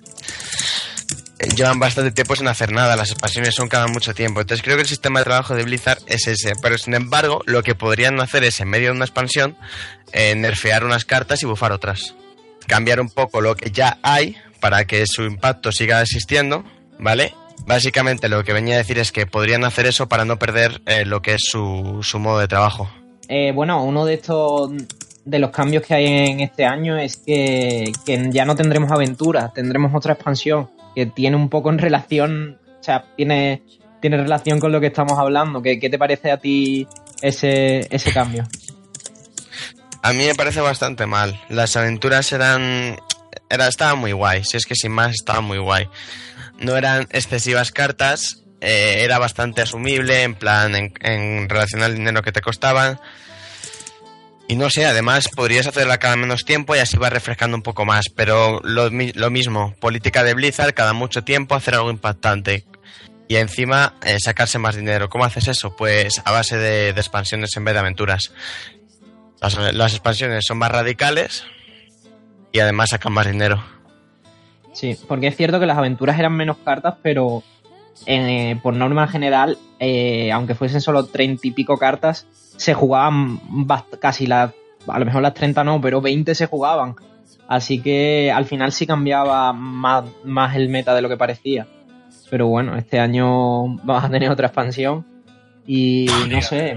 llevan bastante tiempo sin hacer nada. Las expansiones son cada mucho tiempo. Entonces creo que el sistema de trabajo de Blizzard es ese. Pero sin embargo, lo que podrían hacer es, en medio de una expansión, eh, nerfear unas cartas y bufar otras. Cambiar un poco lo que ya hay para que su impacto siga existiendo, ¿vale? Básicamente lo que venía a decir es que podrían hacer eso para no perder eh, lo que es su, su modo de trabajo. Eh, bueno, uno de estos de los cambios que hay en este año es que, que ya no tendremos aventuras, tendremos otra expansión que tiene un poco en relación, o sea, tiene, tiene relación con lo que estamos hablando. ¿Qué, qué te parece a ti ese, ese cambio? A mí me parece bastante mal. Las aventuras eran... Era, estaban muy guay, si es que sin más estaban muy guay. No eran excesivas cartas, eh, era bastante asumible, en plan, en, en relación al dinero que te costaban. Y no sé, además podrías hacerla cada menos tiempo y así vas refrescando un poco más. Pero lo, lo mismo, política de Blizzard, cada mucho tiempo hacer algo impactante. Y encima eh, sacarse más dinero. ¿Cómo haces eso? Pues a base de, de expansiones en vez de aventuras. Las, las expansiones son más radicales y además sacan más dinero. Sí, porque es cierto que las aventuras eran menos cartas, pero eh, por norma general, eh, aunque fuesen solo treinta y pico cartas, se jugaban bast- casi las, a lo mejor las treinta no, pero veinte se jugaban. Así que al final sí cambiaba más, más el meta de lo que parecía. Pero bueno, este año vamos a tener otra expansión y no sé.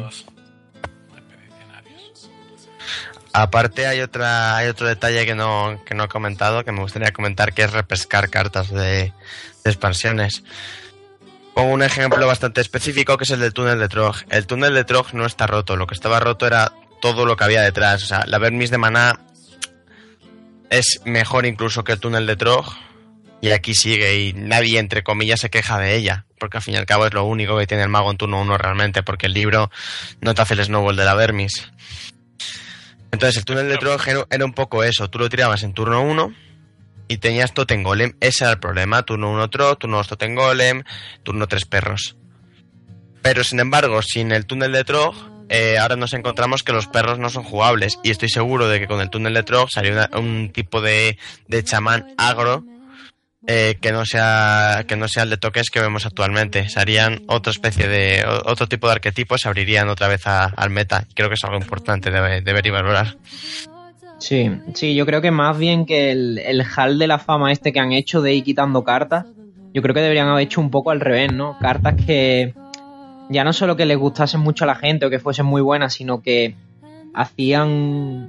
Aparte hay otra hay otro detalle que no que no he comentado, que me gustaría comentar, que es repescar cartas de, de expansiones. Pongo un ejemplo bastante específico, que es el del túnel de Trog. El túnel de Trog no está roto, lo que estaba roto era todo lo que había detrás. O sea, la Vermis de maná es mejor incluso que el túnel de Trog, y aquí sigue, y nadie, entre comillas, se queja de ella, porque al fin y al cabo es lo único que tiene el mago en turno uno realmente, porque el libro no te hace el snowball de la Vermis. Entonces el túnel de Trog era un poco eso, tú lo tirabas en turno uno y tenías Totem Golem, ese era el problema, turno uno Trog, turno dos Totem Golem, turno tres perros. Pero sin embargo, sin el túnel de Trog, eh, ahora nos encontramos que los perros no son jugables, y estoy seguro de que con el túnel de Trog salió una, un tipo de, de chamán agro eh, que no sea que no sea el de toques que vemos actualmente. Serían otra especie de otro tipo de arquetipos, se abrirían otra vez a, al meta. Creo que es algo importante de, de ver y valorar. Sí, sí, yo creo que más bien que el, el hall de la fama este que han hecho de ir quitando cartas, yo creo que deberían haber hecho un poco al revés, ¿no? Cartas que ya no solo que les gustasen mucho a la gente o que fuesen muy buenas, sino que hacían, o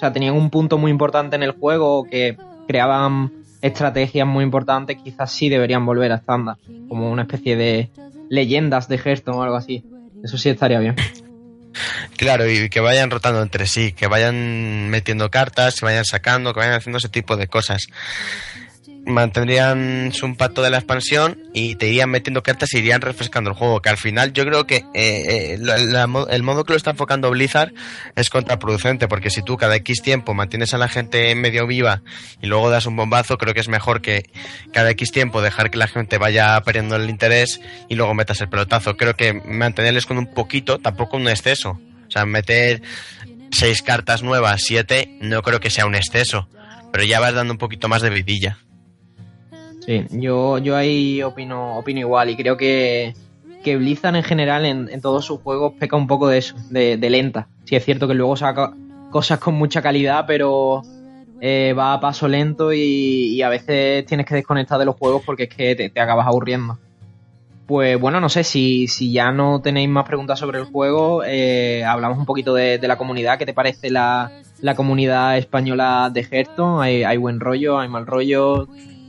sea, tenían un punto muy importante en el juego, que creaban estrategias muy importantes, quizás sí deberían volver a estándar, como una especie de leyendas de Hearthstone o algo así. Eso sí estaría bien. Claro, y que vayan rotando entre sí, que vayan metiendo cartas, que vayan sacando, que vayan haciendo ese tipo de cosas. Mantendrían su impacto de la expansión y te irían metiendo cartas y irían refrescando el juego, que al final yo creo que eh, eh, la, la, el modo que lo está enfocando Blizzard es contraproducente, porque si tú cada X tiempo mantienes a la gente medio viva y luego das un bombazo, creo que es mejor que cada X tiempo dejar que la gente vaya perdiendo el interés y luego metas el pelotazo. Creo que mantenerles con un poquito, tampoco un exceso. O sea, meter seis cartas nuevas, siete, no creo que sea un exceso, pero ya vas dando un poquito más de vidilla. Sí, yo, yo ahí opino, opino igual, y creo que, que Blizzard en general en, en todos sus juegos peca un poco de eso, de, de lenta. Sí, es cierto que luego saca cosas con mucha calidad, pero eh, va a paso lento y, y a veces tienes que desconectar de los juegos porque es que te, te acabas aburriendo. Pues bueno, no sé, si, si ya no tenéis más preguntas sobre el juego, eh, hablamos un poquito de, de la comunidad. ¿Qué te parece la, la comunidad española de Hearthstone? ¿Hay, hay buen rollo? ¿Hay mal rollo?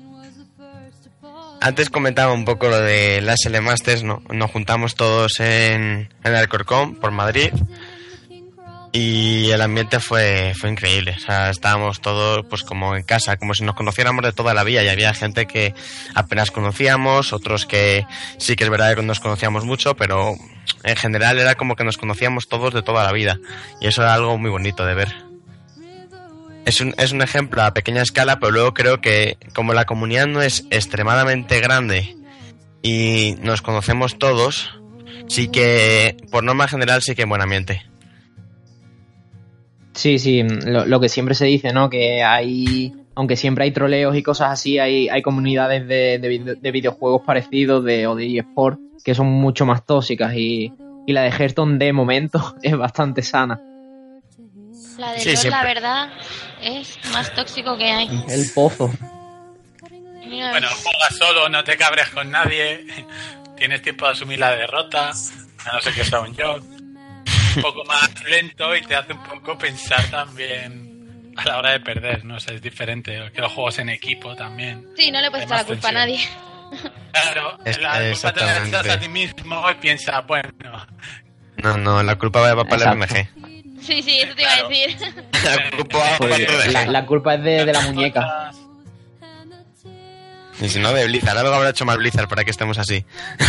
Antes comentaba un poco lo de las L Masters, ¿no? Nos juntamos todos en, en Alcorcón, por Madrid, y el ambiente fue, fue increíble. O sea, estábamos todos pues como en casa, como si nos conociéramos de toda la vida, y había gente que apenas conocíamos, otros que sí que es verdad que nos conocíamos mucho, pero en general era como que nos conocíamos todos de toda la vida, y eso era algo muy bonito de ver. Es un, es un ejemplo a pequeña escala, pero luego creo que como la comunidad no es extremadamente grande y nos conocemos todos, sí que, por norma general, sí que en buen ambiente. Sí, sí, lo, lo que siempre se dice, ¿no? Que hay, aunque siempre hay troleos y cosas así, hay, hay comunidades de, de, de videojuegos parecidos de, o de eSport que son mucho más tóxicas, y, y la de Hearthstone de momento es bastante sana. La de Sí, LoL, siempre. la verdad, es más tóxico que hay. El pozo. Mira, Bueno, juegas solo, no te cabres con nadie, tienes tiempo de asumir la derrota, a no ser que sea un yo. Un poco más lento y te hace un poco pensar también a la hora de perder, no sé, es diferente. Que los juegos en equipo también. sí, no le puedes Hay echar la más culpa a tensión. nadie. Claro, Es- la culpa te la exactamente. echas a ti mismo y piensas, bueno, No, no, la culpa va para el Exacto. R M G. Sí, sí, eso te iba a decir. La culpa va para el La, R M la culpa es de, de la Otras muñeca. cosas- G. Y si no, de Blizzard. Algo habrá hecho mal Blizzard para que estemos así.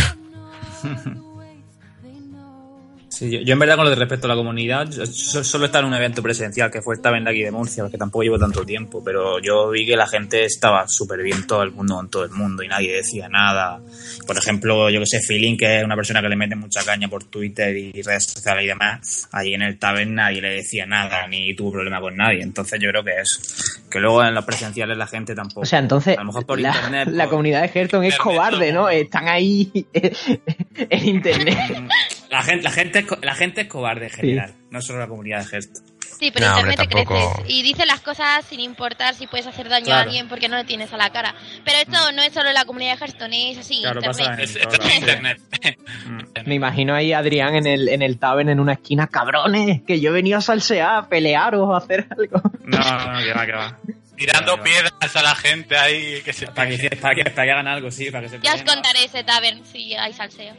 Sí, yo, yo en verdad con lo de respecto a la comunidad, yo so- solo estaba en un evento presencial que fue el Taven de aquí de Murcia, porque tampoco llevo tanto tiempo, pero yo vi que la gente estaba súper bien, todo el mundo con todo el mundo, y nadie decía nada. Por ejemplo, yo que sé, Feeling, que es una persona que le mete mucha caña por Twitter y redes sociales y demás, allí en el Taven nadie le decía nada, ni tuvo problema con nadie. Entonces yo creo que es que luego en los presenciales la gente tampoco. O sea, entonces a lo mejor por la, internet. la por- comunidad de Hearthstone es Internet, cobarde, ¿no? no. Están ahí en internet. La gente, la gente, es co- la gente es cobarde en general, no solo la comunidad de Hearthstone. Sí, pero No, internet hombre, te tampoco- creces y dice las cosas sin importar si puedes hacer daño a Claro. alguien porque no lo tienes a la cara. Pero esto no es solo la comunidad de Hearthstone, es así, Claro, pasa internet. en Es, todas esto es las- internet. Mm. Me imagino ahí a Adrián en el, en el Taven en una esquina, cabrones, que yo he venido a salsear, a pelearos, a hacer algo. No, no, no, que va, que va. Tirando Vale, vale. piedras a la gente ahí que se Para que, para, que, para que hagan algo, sí, para que se Ya os peleen. contaré ese tavern si hay salseo.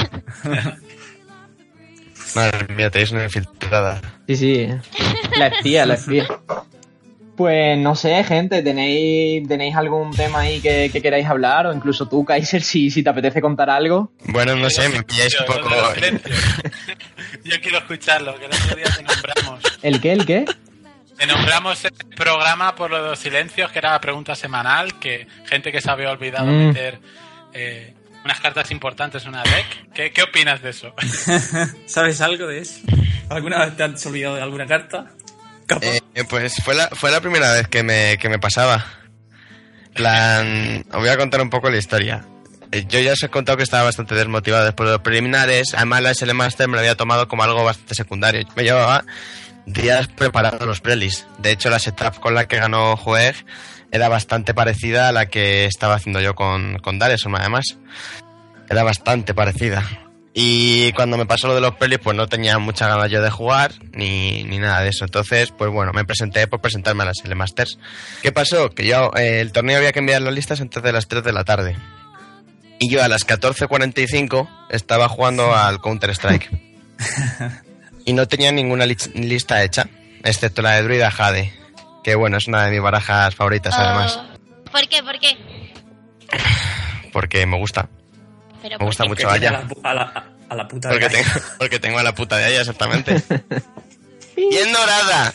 Madre mía, tenéis una infiltrada. Sí, sí, la espía, la espía. Pues no sé, gente, ¿tenéis, tenéis algún tema ahí que, que queráis hablar? O incluso tú, Kaiser, si, si te apetece contar algo. Bueno, no sé, me pilláis un Yo, poco... lo de los silencios. Yo quiero escucharlo, que el otro día te nombramos. ¿El qué, el qué? Te nombramos el programa por lo de los silencios, que era la pregunta semanal, que gente que se había olvidado Mm. meter eh, unas cartas importantes en una deck. ¿Qué, qué opinas de eso? ¿Sabes algo de eso? ¿Alguna vez te has olvidado de alguna carta? Capaz. Eh, pues fue la, fue la primera vez que me, que me pasaba. Plan, os voy a contar un poco la historia. Eh, Yo ya os he contado que estaba bastante desmotivado después de los preliminares. Además, la S L Master me lo había tomado como algo bastante secundario. Me llevaba días preparando los prelis. De hecho, la setup con la que ganó Jueg era bastante parecida a la que estaba haciendo yo con, con Dareson, además. Era bastante parecida. Y cuando me pasó lo de los pelis, pues no tenía muchas ganas yo de jugar, ni, ni nada de eso. Entonces, pues bueno, me presenté por presentarme a las L Masters. ¿Qué pasó? Que yo, eh, el torneo había que enviar las listas antes de las tres de la tarde. Y yo a las catorce cuarenta y cinco estaba jugando al Counter-Strike. Y no tenía ninguna li- lista hecha, excepto la de Druida Jade. Que bueno, es una de mis barajas favoritas, Oh, además. ¿Por qué? ¿Por qué? Porque me gusta. Pero Me gusta ¿por qué? mucho Que tiene Aya. a la, pu- a la, a la puta Porque de tengo, porque tengo a la puta de Aya, exactamente. ¡Bien dorada!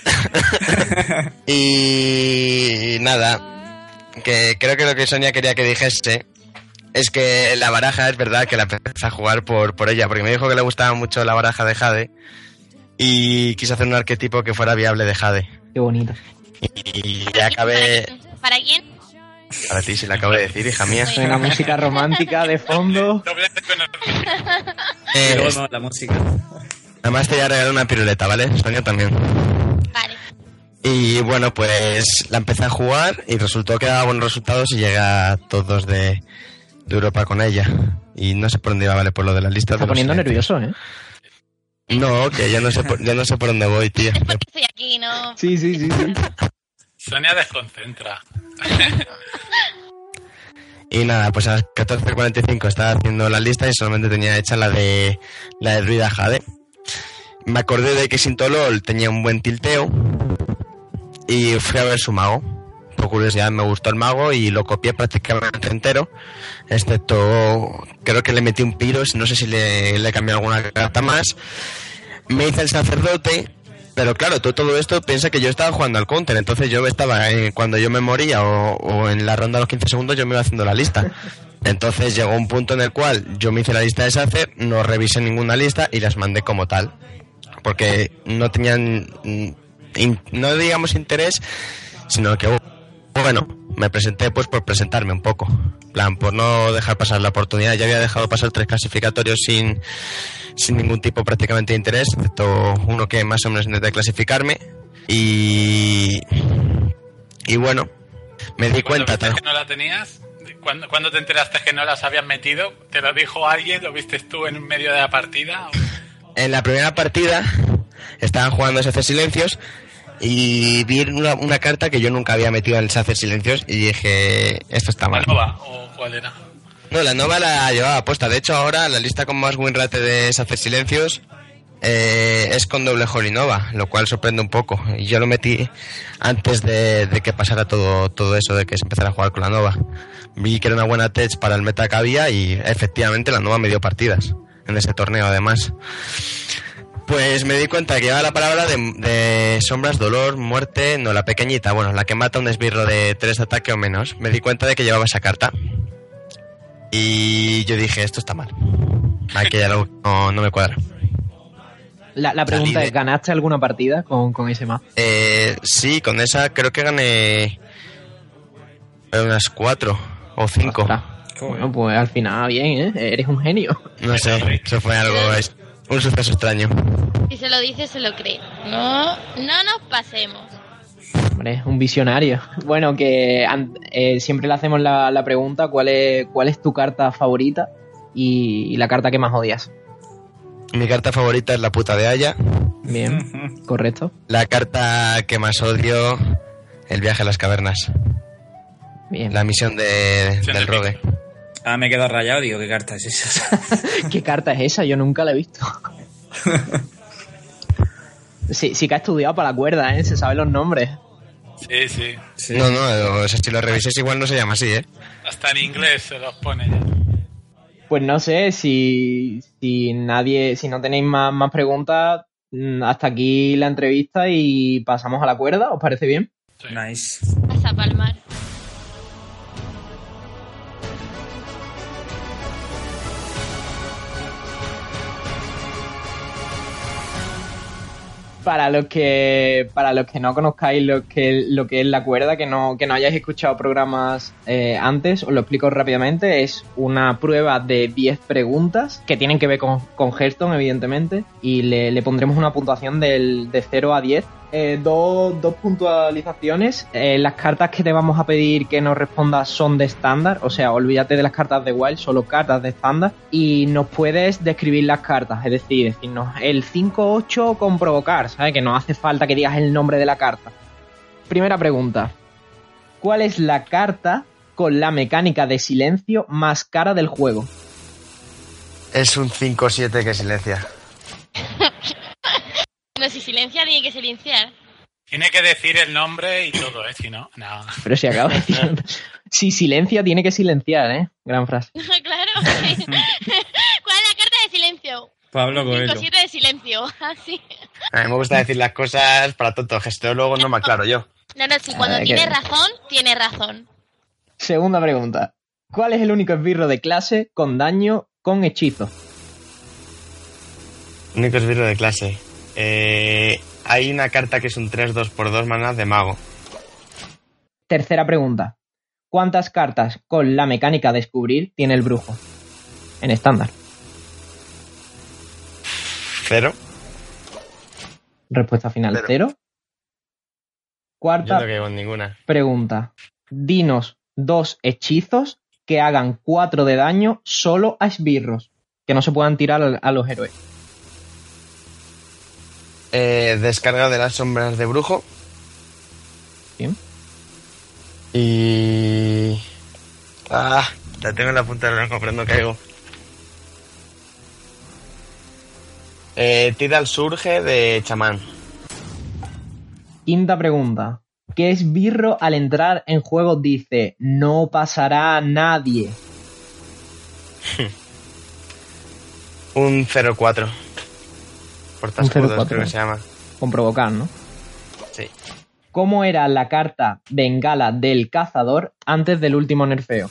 y, y nada, que creo que lo que Sonia quería que dijese es que la baraja es verdad que la empecé a jugar por, por ella, porque me dijo que le gustaba mucho la baraja de Jade y quise hacer un arquetipo que fuera viable de Jade. Qué bonito. Y ¿Para ya quién? acabé... ¿Para quién? ¿Para quién? Para ti, si la acabo de decir, hija mía. Venga, música romántica de fondo. Doble de con- Y Eh, luego no, la música. además te voy a regalar una piruleta, ¿vale? Sonia también. Vale. Y bueno, pues la empecé a jugar y resultó que daba buenos resultados y llegué a todos de, de Europa con ella. Y no sé por dónde iba, vale, por lo de la lista. Está de los poniendo silencios. nervioso, ¿eh? No, que ya no sé por, ya no sé por dónde voy, tío. Es porque estoy aquí, ¿no? Sí, sí, sí, sí. Sonia desconcentra. Y nada, pues a las catorce cuarenta y cinco estaba haciendo la lista y solamente tenía hecha la de la de Druida Jade. Me acordé de que Sintolol tenía un buen tilteo y fui a ver su mago. Por curiosidad me gustó el mago y lo copié prácticamente entero, excepto creo que le metí un Pyros, no sé si le, le cambié alguna carta más. Me hice el sacerdote, pero claro, todo, todo esto piensa que yo estaba jugando al counter, entonces yo estaba, eh, cuando yo me moría o, o en la ronda a los quince segundos yo me iba haciendo la lista. Entonces llegó un punto en el cual yo me hice la lista de Sacer, no revisé ninguna lista y las mandé como tal, porque no tenían, mm, in- no digamos interés, sino que bueno, me presenté pues por presentarme un poco, en plan, por no dejar pasar la oportunidad. Ya había dejado pasar tres clasificatorios sin, sin ningún tipo prácticamente de interés, excepto uno que más o menos intenté clasificarme. Y, y bueno, me di Cuando cuenta... viste tal- que no la tenías, ¿cuándo, cuándo te enteraste que no las habían metido? ¿Te lo dijo alguien? ¿Lo viste tú en medio de la partida? En la primera partida estaban jugando ese hacer silencios y vi una, una carta que yo nunca había metido en el hacer silencios y dije, esto está ¿La mal. Nova o cuál era? No, la Nova la llevaba puesta. De hecho, ahora la lista con más win rate de hacer silencios eh, es con doble Holy Nova, lo cual sorprende un poco. Y yo lo metí antes de, de que pasara todo, todo eso, de que se empezara a jugar con la Nova. Vi que era una buena tech para el meta que había y efectivamente la Nova me dio partidas en ese torneo, además. Pues me di cuenta que llevaba la palabra de, de sombras, dolor, muerte, no, la pequeñita, bueno, la que mata un esbirro de tres de ataque o menos. Me di cuenta de que llevaba esa carta. Y yo dije, esto está mal. Aquí hay algo que no, no me cuadra. La, la pregunta Salí de- es, ¿ganaste alguna partida con, con ese mazo? Eh, sí, con esa creo que gané unas cuatro o cinco. Ostras. Bueno, pues al final, bien, ¿eh? Eres un genio. No sé, eso fue algo, es un suceso extraño. Si se lo dice, se lo cree. No, no nos pasemos. Hombre, un visionario. Bueno, que an- eh, siempre le hacemos la, la pregunta, ¿cuál es, ¿cuál es tu carta favorita y, y la carta que más odias? Mi carta favorita es la puta de Aya. Bien, correcto. La carta que más odio, el viaje a las cavernas. Bien. La misión de, Sí, del sí. rogue. Ah, me he quedado rayado, digo, ¿qué carta es esa? ¿Qué carta es esa? Yo nunca la he visto. Sí, sí que ha estudiado para la cuerda, ¿eh? Se sabe los nombres. Sí, sí. Sí. No, no, o sea, si lo revises igual no se llama así, ¿eh? Hasta en inglés se los pone ya. Pues no sé, si, si nadie, si no tenéis más, más preguntas, mm, hasta aquí la entrevista y pasamos a la cuerda, ¿os parece bien? Sí. Nice. Hasta palmar. Para los que para los que no conozcáis lo que lo que es la cuerda, que no que no hayáis escuchado programas eh, antes, os lo explico rápidamente. Es una prueba de diez preguntas que tienen que ver con, con Hearthstone, evidentemente, y le, le pondremos una puntuación del, de cero a diez eh, dos, dos puntualizaciones. Eh, las cartas que te vamos a pedir que nos respondas son de estándar, o sea, olvídate de las cartas de Wild, solo cartas de estándar. Y nos puedes describir las cartas, es decir, decirnos el cinco ocho con provocar, ¿sabes? Que no hace falta que digas el nombre de la carta. Primera pregunta. ¿Cuál es la carta con la mecánica de silencio más cara del juego? Es un cinco siete que silencia. No, si silencia, tiene que silenciar. Tiene que decir el nombre y todo, ¿eh? Si no, no. Pero si acabo de decir... Si silencia, tiene que silenciar, ¿eh? Gran frase. Claro. ¿Cuál es la carta de silencio? Pablo Coelho. cinco siete de silencio, así. A mí me gusta decir las cosas para tonto, gesteo luego no me aclaro yo. No, no, si cuando Ah, tiene que- razón, tiene razón. Segunda pregunta. ¿Cuál es el único esbirro de clase con daño con hechizo? Único esbirro de clase. Eh, hay una carta que es un tres dos por dos manas de mago. Tercera pregunta. ¿Cuántas cartas con la mecánica de descubrir tiene el brujo? En estándar. Cero. Respuesta final, Cero. cero. Yo Cuarta no caigo en ninguna. pregunta. Dinos dos hechizos que hagan cuatro de daño solo a esbirros, que no se puedan tirar a- a los héroes. Eh, descarga de las sombras de brujo. Bien. Y... Ah, la tengo en la punta del blanco, pero no caigo. Eh, tira al surge de chamán. Quinta pregunta. ¿Qué esbirro al entrar en juego dice no pasará nadie? Un cero cuatro. Portascudos, cero cuatro, creo que ¿no? se llama. Con provocar, ¿no? Sí. ¿Cómo era la carta Bengala del cazador antes del último nerfeo?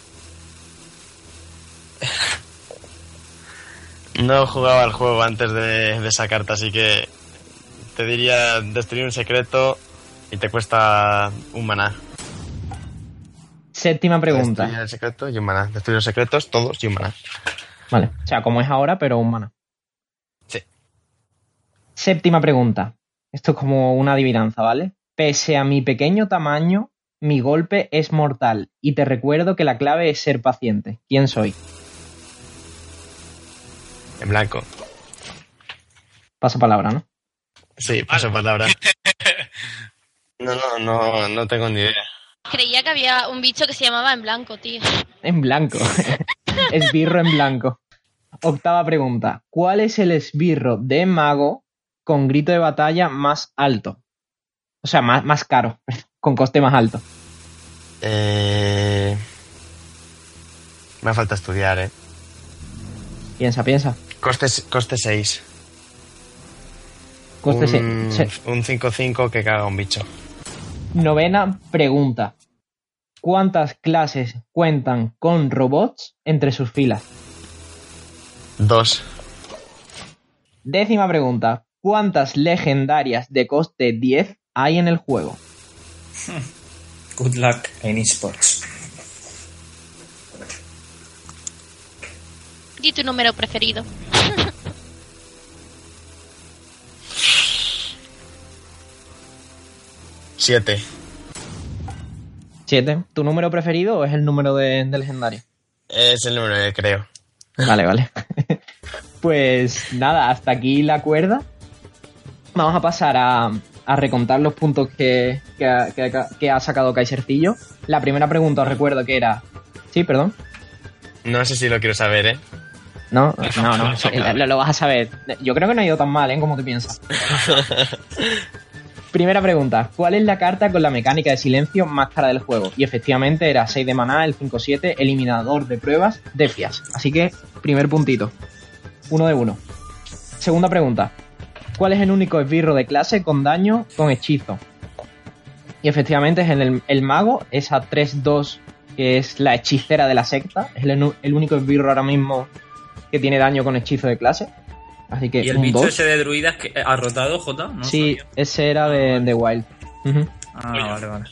No jugaba al juego antes de, de esa carta, así que te diría destruir un secreto y te cuesta un maná. Séptima pregunta. Destruir el secreto y un maná. Destruir los secretos, todos y un maná. Vale, o sea, como es ahora, pero un mana. Sí. Séptima pregunta. Esto es como una adivinanza, ¿vale? Pese a mi pequeño tamaño, mi golpe es mortal. Y te recuerdo que la clave es ser paciente. ¿Quién soy? En blanco. Paso palabra, ¿no? Sí, paso palabra. No, no, no, no tengo ni idea. Creía que había un bicho que se llamaba en blanco, tío. En blanco. Esbirro en blanco. Octava pregunta. ¿Cuál es el esbirro de mago con grito de batalla más alto? O sea, más, más caro, con coste más alto. Eh... Me falta estudiar, eh. Piensa, piensa. Coste, coste seis. Coste se- un, se- un cinco cinco que caga un bicho. Novena pregunta. ¿Cuántas clases cuentan con robots entre sus filas? Dos. Décima pregunta. ¿Cuántas legendarias de coste diez hay en el juego? Good luck en esports. Di tu número preferido. Siete. ¿Siete? ¿Tu número preferido o es el número de, de legendario? Es el número que creo. Vale, vale. Pues nada, hasta aquí la cuerda. Vamos a pasar a, a recontar los puntos que, que, ha, que, ha- que ha sacado Kaisercillo. La primera pregunta os recuerdo que era... Sí, perdón. No sé si lo quiero saber, eh. No, no, no, eso- lo, lo vas a saber. Yo creo que no ha ido tan mal, ¿eh? Como tú piensas. Primera pregunta. ¿Cuál es la carta con la mecánica de silencio más cara del juego? Y efectivamente era seis de maná, el cinco siete, eliminador de pruebas, Defias. Así que, primer puntito. Uno de uno. Segunda pregunta. ¿Cuál es el único esbirro de clase con daño con hechizo? Y efectivamente es en el, el mago, esa tres dos que es la hechicera de la secta. Es el, el único esbirro ahora mismo que tiene daño con hechizo de clase. Así que ¿Y el un bicho dos. ese de druidas que ha rotado, Jota? No Sí, sabía. ese era de, de Wild. Ujú. Ah, Oye. vale, vale.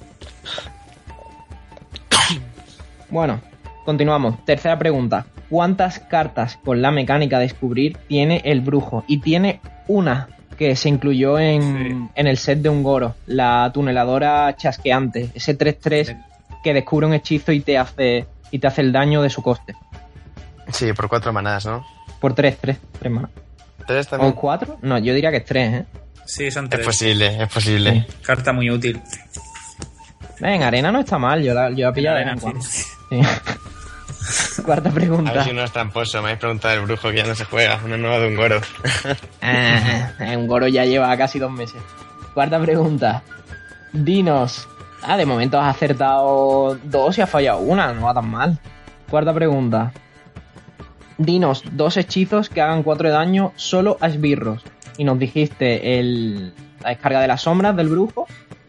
Bueno, continuamos. Tercera pregunta. ¿Cuántas cartas con la mecánica de descubrir tiene el brujo? Y tiene una que se incluyó en, Sí. en el set de Ungoro, la tuneladora chasqueante, ese tres tres Sí. que descubre un hechizo y te hace y te hace el daño de su coste. Sí, por cuatro manadas, ¿no? Por tres, tres, tres más. ¿Tres ¿O también? cuatro? No, yo diría que es tres, ¿eh? Sí, son Es tres. posible, es posible. Carta muy útil. Venga, arena no está mal, yo la, yo la he pillado de vez en Arena, cuando. sí. Sí. Cuarta A ver pregunta. si no es tramposo. Me habéis preguntado del brujo que ya no se juega. Una nueva de un goro. Ah, un Goro ya lleva casi dos meses. Cuarta pregunta. Dinos. Ah, de momento has acertado dos y has fallado una, no va tan mal. Cuarta pregunta. Dinos dos hechizos que hagan cuatro de daño solo a esbirros. Y nos dijiste el, la descarga de las sombras del brujo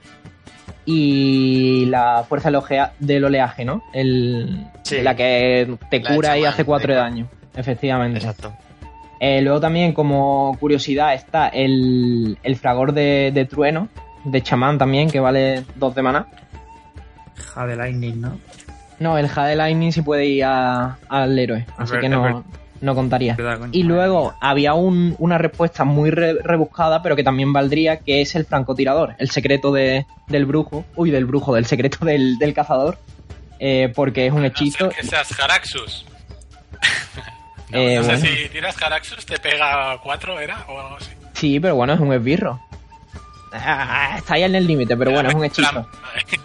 y la fuerza del, ojea- del oleaje, ¿no? El, Sí. La que te La de cura y chamán, hace cuatro de de cura. daño. Efectivamente. Exacto. Eh, luego también, como curiosidad, está el, el fragor de, de trueno, de chamán también, que vale dos de maná. Jade Lightning, ¿no? No, el Jade Lightning sí puede ir a- al héroe, así ver- que es no, verdad. no contaría. Verdad, coño. Y luego había un- una respuesta muy re- rebuscada, pero que también valdría, que es el francotirador, el secreto de, del brujo, uy, del brujo, del secreto del, del cazador, eh, porque es un A no hechizo. ser que seas Jaraxus. No, Eh, no sé bueno. si tiras Jaraxus, te pega cuatro, ¿era? O algo así. Sí, pero bueno, es un esbirro. Ah, está ahí en el límite, pero bueno, es un hechizo. Trampa.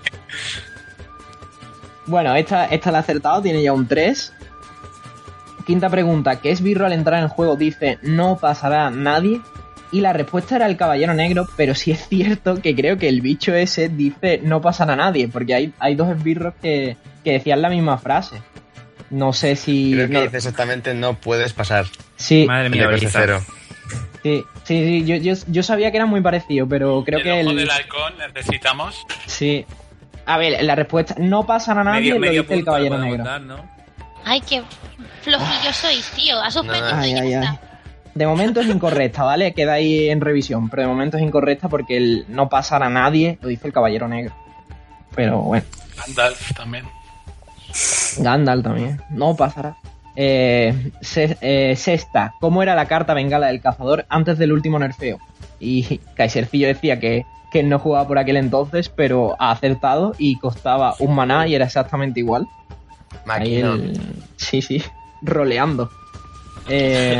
Bueno, esta, esta la ha acertado, tiene ya un tres. Quinta pregunta, ¿qué esbirro al entrar en el juego dice no pasará nadie? Y la respuesta era el caballero negro, pero sí es cierto que creo que el bicho ese dice no pasará nadie, porque hay, hay dos esbirros que, que decían la misma frase. No sé si... Creo que no- dice exactamente no puedes pasar. sí, Madre El mía, de coste Blizzard. cero. sí, sí, sí, yo, yo, yo sabía que era muy parecido, pero creo el que ojo el... del halcón necesitamos. Sí. A ver, la respuesta no pasará nadie, Medio, lo medio dice el punto caballero le negro. podemos dar, ¿no? Ay, qué flojillo sois, tío. A suspendido Ay, y ya ay, ay. está. De momento es incorrecta, ¿vale? Queda ahí en revisión, pero de momento es incorrecta porque el no pasará a nadie, lo dice el caballero negro. Pero bueno, Gandalf también. Gandalf también, no pasará. Eh, se- eh, sexta, ¿cómo era la carta bengala del cazador antes del último nerfeo? Y Kaisercillo decía que, que él no jugaba por aquel entonces, pero ha acertado y costaba un maná y era exactamente igual. Ahí Máquina. el... Sí, sí, roleando. Eh,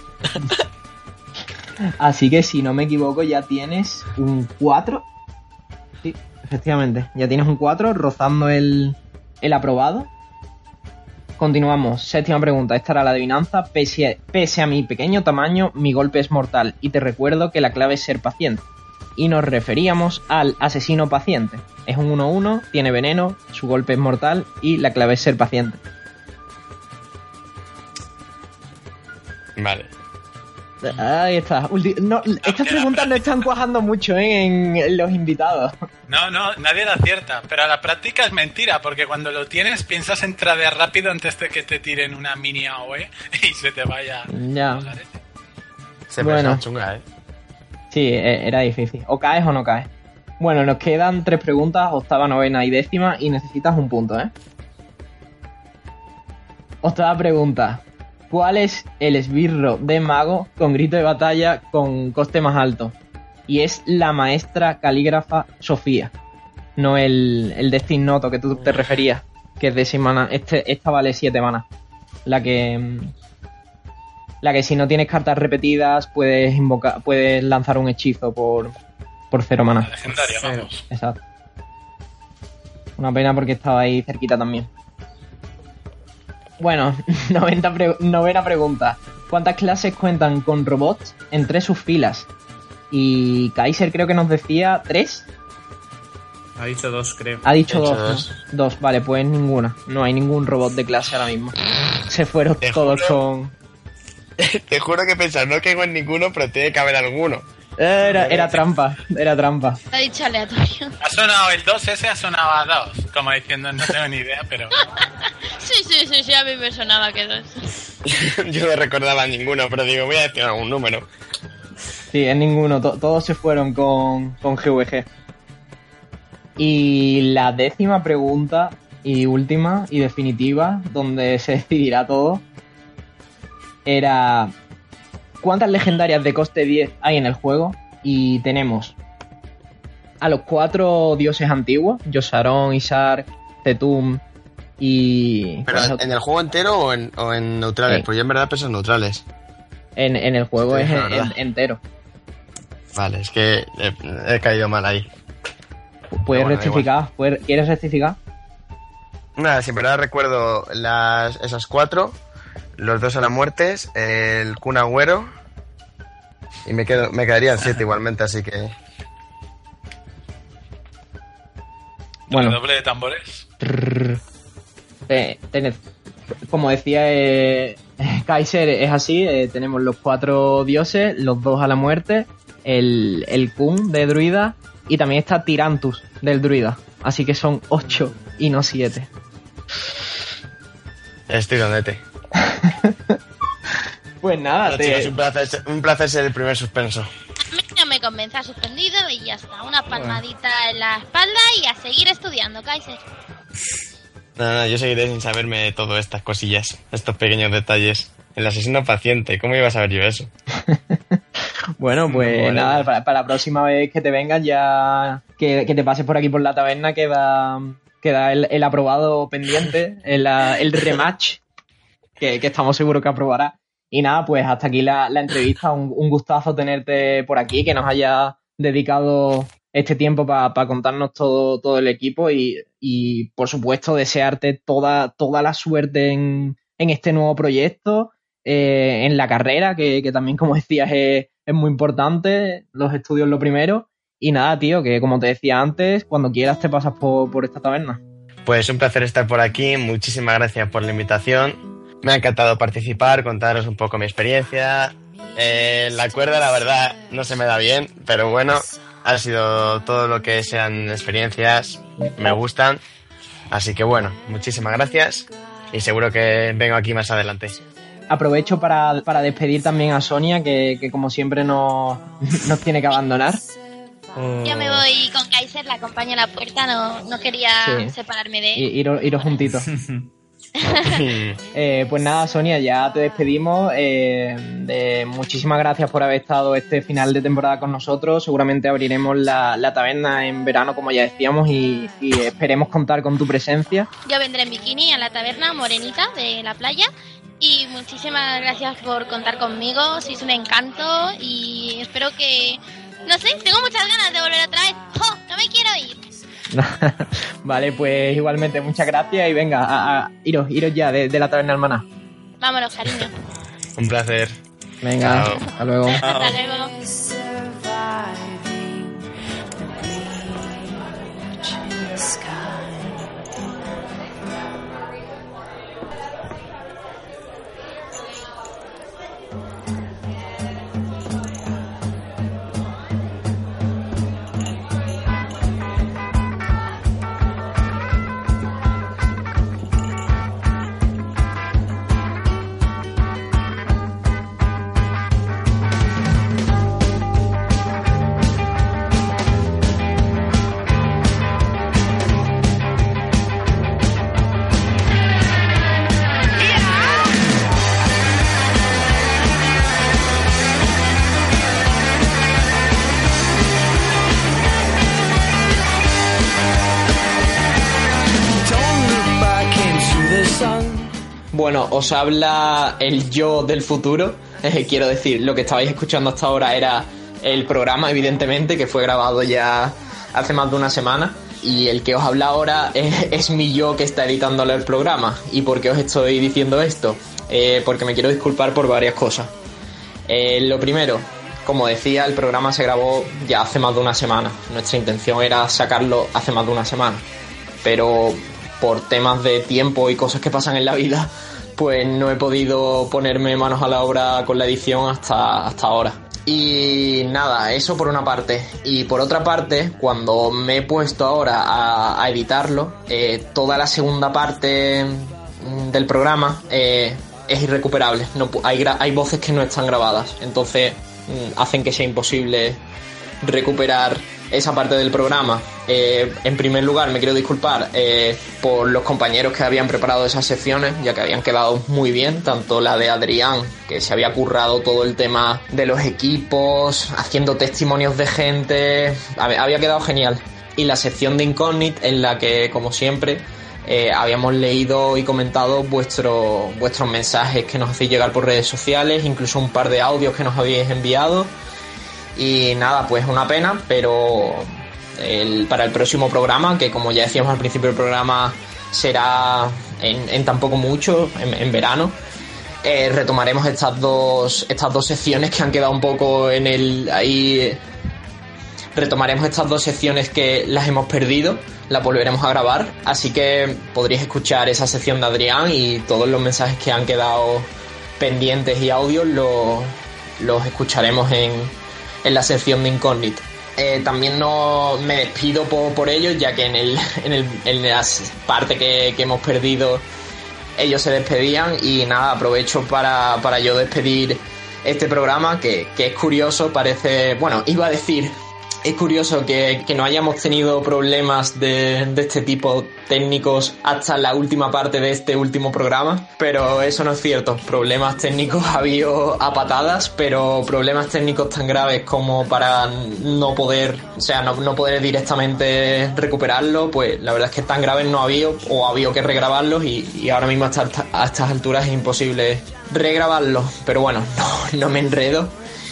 Así que si no me equivoco ya tienes un cuatro. Sí, efectivamente, ya tienes un cuatro rozando el, el aprobado. Continuamos, séptima pregunta, esta era la adivinanza. Pese a, pese a mi pequeño tamaño, mi golpe es mortal y te recuerdo que la clave es ser paciente. Y nos referíamos al asesino paciente. Es un uno uno, tiene veneno, su golpe es mortal y la clave es ser paciente. Vale. Ahí está. Ulti- no, estas preguntas no están cuajando mucho ¿eh? en los invitados. No, no, nadie la acierta, pero a la práctica es mentira, porque cuando lo tienes piensas en tradear rápido antes de que te tiren una mini A O E y se te vaya Ya. al garete. Se Bueno. bueno. chunga, ¿eh? Sí, e- era difícil. O caes o no caes. Bueno, nos quedan tres preguntas, octava, novena y décima, y necesitas un punto, ¿eh? Octava pregunta. ¿Cuál es el esbirro de mago con grito de batalla con coste más alto? Y es la maestra calígrafa Sofía. No el, el Destin Noto que tú te referías, que es de seis manas. Este, esta vale siete manas. La que... mm, La que si no tienes cartas repetidas puedes invocar, puedes lanzar un hechizo por, por cero La maná. legendaria, Cero. vamos. Exacto. Una pena porque estaba ahí cerquita también. Bueno, noventa pre- novena pregunta. ¿Cuántas clases cuentan con robots entre sus filas? Y Kaiser creo que nos decía tres. Ha dicho dos, creo. Ha dicho He dicho dos. ¿no? dos. Dos, vale, pues ninguna. No hay ningún robot de clase ahora mismo. Se fueron Te todos juro. con... Te juro que pensar, no caigo en ninguno, pero tiene que haber alguno. Era, era trampa, era trampa. Te ha dicho aleatorio. Ha sonado el dos, ese ha sonado a dos, como diciendo no tengo ni idea, pero Sí, sí, sí, sí, a mí me sonaba que dos. Yo no recordaba ninguno, pero digo, voy a decir algún número. Sí, es ninguno. To- todos se fueron con, con G V G. Y la décima pregunta y última y definitiva, donde se decidirá todo, era cuántas legendarias de coste diez hay en el juego. Y tenemos a los cuatro dioses antiguos, Yosaron, Isar, Zetum y... ¿Pero en el juego entero o en, o en neutrales? Sí. Pues yo en verdad peso en neutrales. En, en el juego Sí, es la en- verdad. en- entero. Vale, es que he, he caído mal ahí. ¿Puedes Bueno, da rectificar? ¿Puedes- ¿Quieres rectificar? Nada, si en verdad recuerdo las, esas cuatro, los dos a la muerte, el Kun Agüero, y me, quedo, me quedarían siete igualmente, así que... Bueno. Doble de tambores. Trrr. Eh, tened- como decía, eh, Kaiser es así, eh, tenemos los cuatro dioses, los dos a la muerte, el, el Kun de druida y también está Tirantus del druida. Así que son ocho y no siete. Estoy donete. Pues nada, Bueno, te- chicos, un placer, ser- un placer ser el primer suspenso. A mí no me convence, ha suspendido y ya está. Una palmadita en la espalda y a seguir estudiando, Kaiser. No, no, yo seguiré sin saberme todas estas cosillas, estos pequeños detalles. El asesino paciente, ¿cómo iba a saber yo eso? Bueno, pues Bueno. nada, para, para la próxima vez que te vengas ya que, que te pases por aquí por la taberna queda, queda el, el aprobado pendiente, el, el rematch, que, que estamos seguros que aprobará. Y nada, pues hasta aquí la, la entrevista, un, un gustazo tenerte por aquí, que nos hayas dedicado este tiempo para contarnos todo, todo el equipo y, y por supuesto desearte toda, toda la suerte en, en este nuevo proyecto, eh, en la carrera, que, que también como decías es, es muy importante, los estudios lo primero. Y nada, tío, que como te decía antes, cuando quieras te pasas por, por esta taberna. Pues un placer estar por aquí, muchísimas gracias por la invitación. Me ha encantado participar, contaros un poco mi experiencia. Eh, la cuerda, la verdad, no se me da bien, pero bueno, ha sido todo lo que sean experiencias, me gustan. Así que bueno, muchísimas gracias y seguro que vengo aquí más adelante. Aprovecho para, para despedir también a Sonia, que, que como siempre nos, nos tiene que abandonar. Yo me voy con Kaiser, la acompaño a la puerta, no, no quería Sí. separarme de él. Y, iros, iros juntitos. Eh, pues nada, Sonia, ya te despedimos. Eh, de, muchísimas gracias por haber estado este final de temporada con nosotros. Seguramente abriremos la, la taberna en verano, como ya decíamos, y, y esperemos contar con tu presencia. Yo vendré en bikini a la taberna morenita de la playa. Y muchísimas gracias por contar conmigo, sois un encanto y espero que... No sé, tengo muchas ganas de volver otra vez. ¡Jo! No me quiero ir. Vale, pues igualmente muchas gracias y venga, a, a, iros, iros ya de, de la taberna Almaná. Vámonos, cariño. Un placer. Venga, Chao. hasta luego. Hasta luego. Bueno, os habla el yo del futuro. Eh, quiero decir, lo que estabais escuchando hasta ahora era el programa, evidentemente, que fue grabado ya hace más de una semana. Y el que os habla ahora es, es mi yo que está editándole el programa. ¿Y por qué os estoy diciendo esto? Eh, porque me quiero disculpar por varias cosas. Eh, lo primero, como decía, el programa se grabó ya hace más de una semana. Nuestra intención era sacarlo hace más de una semana. Pero por temas de tiempo y cosas que pasan en la vida, pues no he podido ponerme manos a la obra con la edición hasta, hasta ahora. Y nada, eso por una parte. Y por otra parte, cuando me he puesto ahora a, a editarlo, eh, toda la segunda parte del programa eh, es irrecuperable. No, hay, gra- hay voces que no están grabadas, entonces mm, hacen que sea imposible recuperar esa parte del programa. Eh, en primer lugar, me quiero disculpar eh, por los compañeros que habían preparado esas secciones, ya que habían quedado muy bien, tanto la de Adrián, que se había currado todo el tema de los equipos, haciendo testimonios de gente, había quedado genial. Y la sección de Incógnit, en la que, como siempre, eh, habíamos leído y comentado vuestro, vuestros mensajes que nos hacéis llegar por redes sociales, incluso un par de audios que nos habéis enviado. Y nada, pues una pena, pero el, para el próximo programa, que como ya decíamos al principio del programa, será en, en tan poco mucho, en, en verano, eh, retomaremos estas dos estas dos secciones que han quedado un poco en el... ahí retomaremos estas dos secciones que las hemos perdido, las volveremos a grabar, así que podréis escuchar esa sección de Adrián y todos los mensajes que han quedado pendientes y audios los, los escucharemos en en la sección de Incógnito. Eh, también no me despido por, por ellos, ya que en el en, el, en la parte que, que hemos perdido ellos se despedían, y nada, aprovecho para, para yo despedir este programa que, que es curioso, parece, bueno, iba a decir, es curioso que, que no hayamos tenido problemas de, de este tipo técnicos hasta la última parte de este último programa, pero eso no es cierto. Problemas técnicos ha habido a patadas, pero problemas técnicos tan graves como para no poder, o sea, no, no poder directamente recuperarlo, pues la verdad es que tan graves no ha habido, o ha habido que regrabarlos, y, y ahora mismo hasta, a estas alturas es imposible regrabarlos. Pero bueno, no, no me enredo.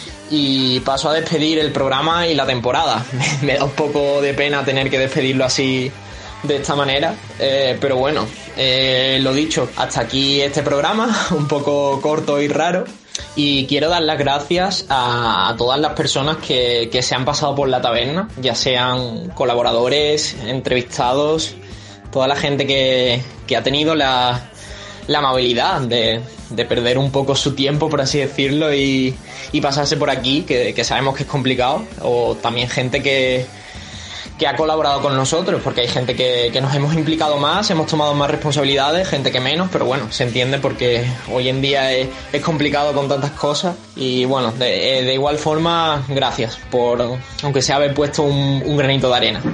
Y paso a despedir el programa y la temporada. Me, me da un poco de pena tener que despedirlo así, de esta manera, eh, pero bueno, eh, lo dicho, hasta aquí este programa, un poco corto y raro, y quiero dar las gracias a, a todas las personas que, que se han pasado por la taberna, ya sean colaboradores, entrevistados, toda la gente que, que ha tenido la, la amabilidad de, de perder un poco su tiempo, por así decirlo, y, y pasarse por aquí, que, que sabemos que es complicado, o también gente que que ha colaborado con nosotros, porque hay gente que, que nos hemos implicado más, hemos tomado más responsabilidades, gente que menos, pero bueno, se entiende porque hoy en día es, es complicado con tantas cosas. Y bueno, de, de igual forma, gracias por, aunque sea haber puesto un, un granito de arena.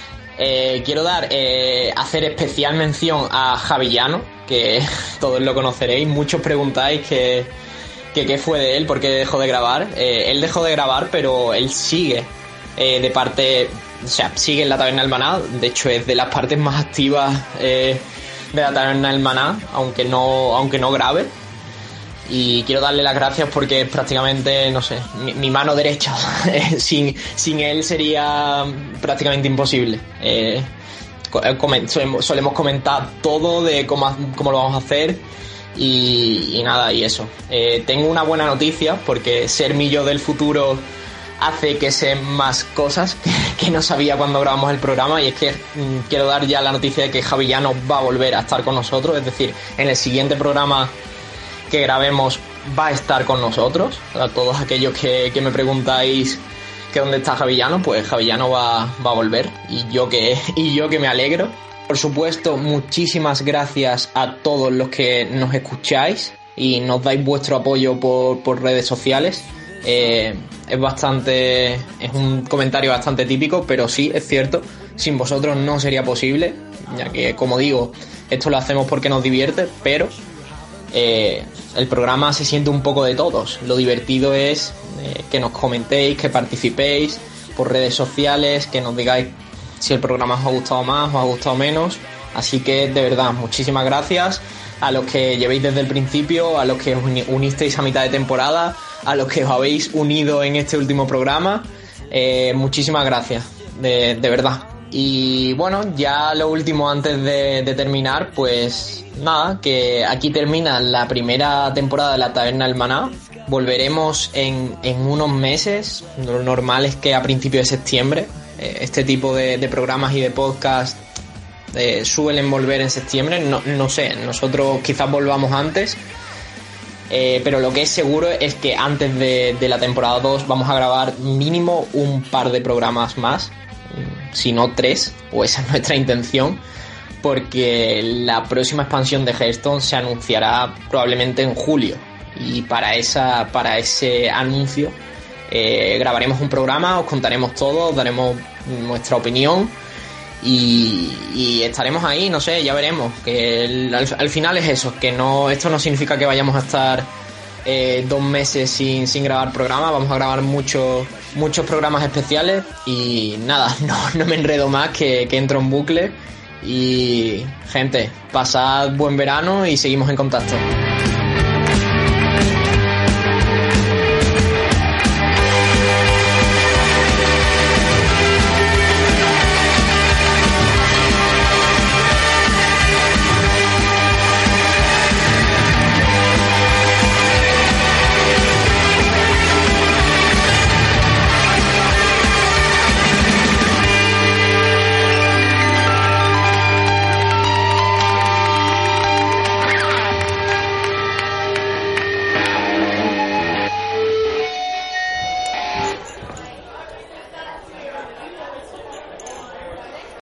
Eh, quiero dar, eh, hacer especial mención a Javillano, que todos lo conoceréis, muchos preguntáis que, que qué fue de él, por qué dejó de grabar. Eh, él dejó de grabar, pero él sigue eh, de parte... O sea, sigue en la Taberna del Maná. De hecho, es de las partes más activas eh, de la Taberna del Maná, aunque no, aunque no grabe. Y quiero darle las gracias porque es prácticamente, no sé, mi, mi mano derecha. sin, sin él sería prácticamente imposible. Eh, solemos, solemos comentar todo de cómo, cómo lo vamos a hacer. Y, y nada, y eso. Eh, tengo una buena noticia, porque ser mi yo del futuro hace que sé más cosas que, que no sabía cuando grabamos el programa, y es que mmm, quiero dar ya la noticia de que Javillano va a volver a estar con nosotros, es decir, en el siguiente programa que grabemos va a estar con nosotros. A todos aquellos que, que me preguntáis que dónde está Javillano, pues Javillano va, va a volver, y yo que y yo que me alegro. Por supuesto, muchísimas gracias a todos los que nos escucháis y nos dais vuestro apoyo por, por redes sociales. Eh, es bastante es un comentario bastante típico, pero sí, es cierto, sin vosotros no sería posible, ya que, como digo, esto lo hacemos porque nos divierte, pero eh, el programa se siente un poco de todos. Lo divertido es eh, que nos comentéis, que participéis por redes sociales, que nos digáis si el programa os ha gustado más, os ha gustado menos. Así que, de verdad, muchísimas gracias a los que llevéis desde el principio, a los que os unisteis a mitad de temporada, a los que os habéis unido en este último programa. Eh, muchísimas gracias, de, de verdad. Y bueno, ya lo último antes de, de terminar, pues nada, que aquí termina la primera temporada de la Taberna del Maná. Volveremos en, en unos meses, lo normal es que a principios de septiembre. Eh, este tipo de, de programas y de podcast eh, suelen volver en septiembre, no, no sé, nosotros quizás volvamos antes. Eh, pero lo que es seguro es que antes de, de la temporada dos vamos a grabar mínimo un par de programas más, si no tres, o esa es nuestra intención, porque la próxima expansión de Hearthstone se anunciará probablemente en julio, y para esa para ese anuncio eh, grabaremos un programa, os contaremos todo, os daremos nuestra opinión y, y estaremos ahí, no sé, ya veremos. Que el, al, al final es eso, que no esto no significa que vayamos a estar eh, dos meses sin, sin grabar programa, vamos a grabar muchos muchos programas especiales y nada, no, no me enredo más, que, que entro en bucle y gente, pasad buen verano y seguimos en contacto.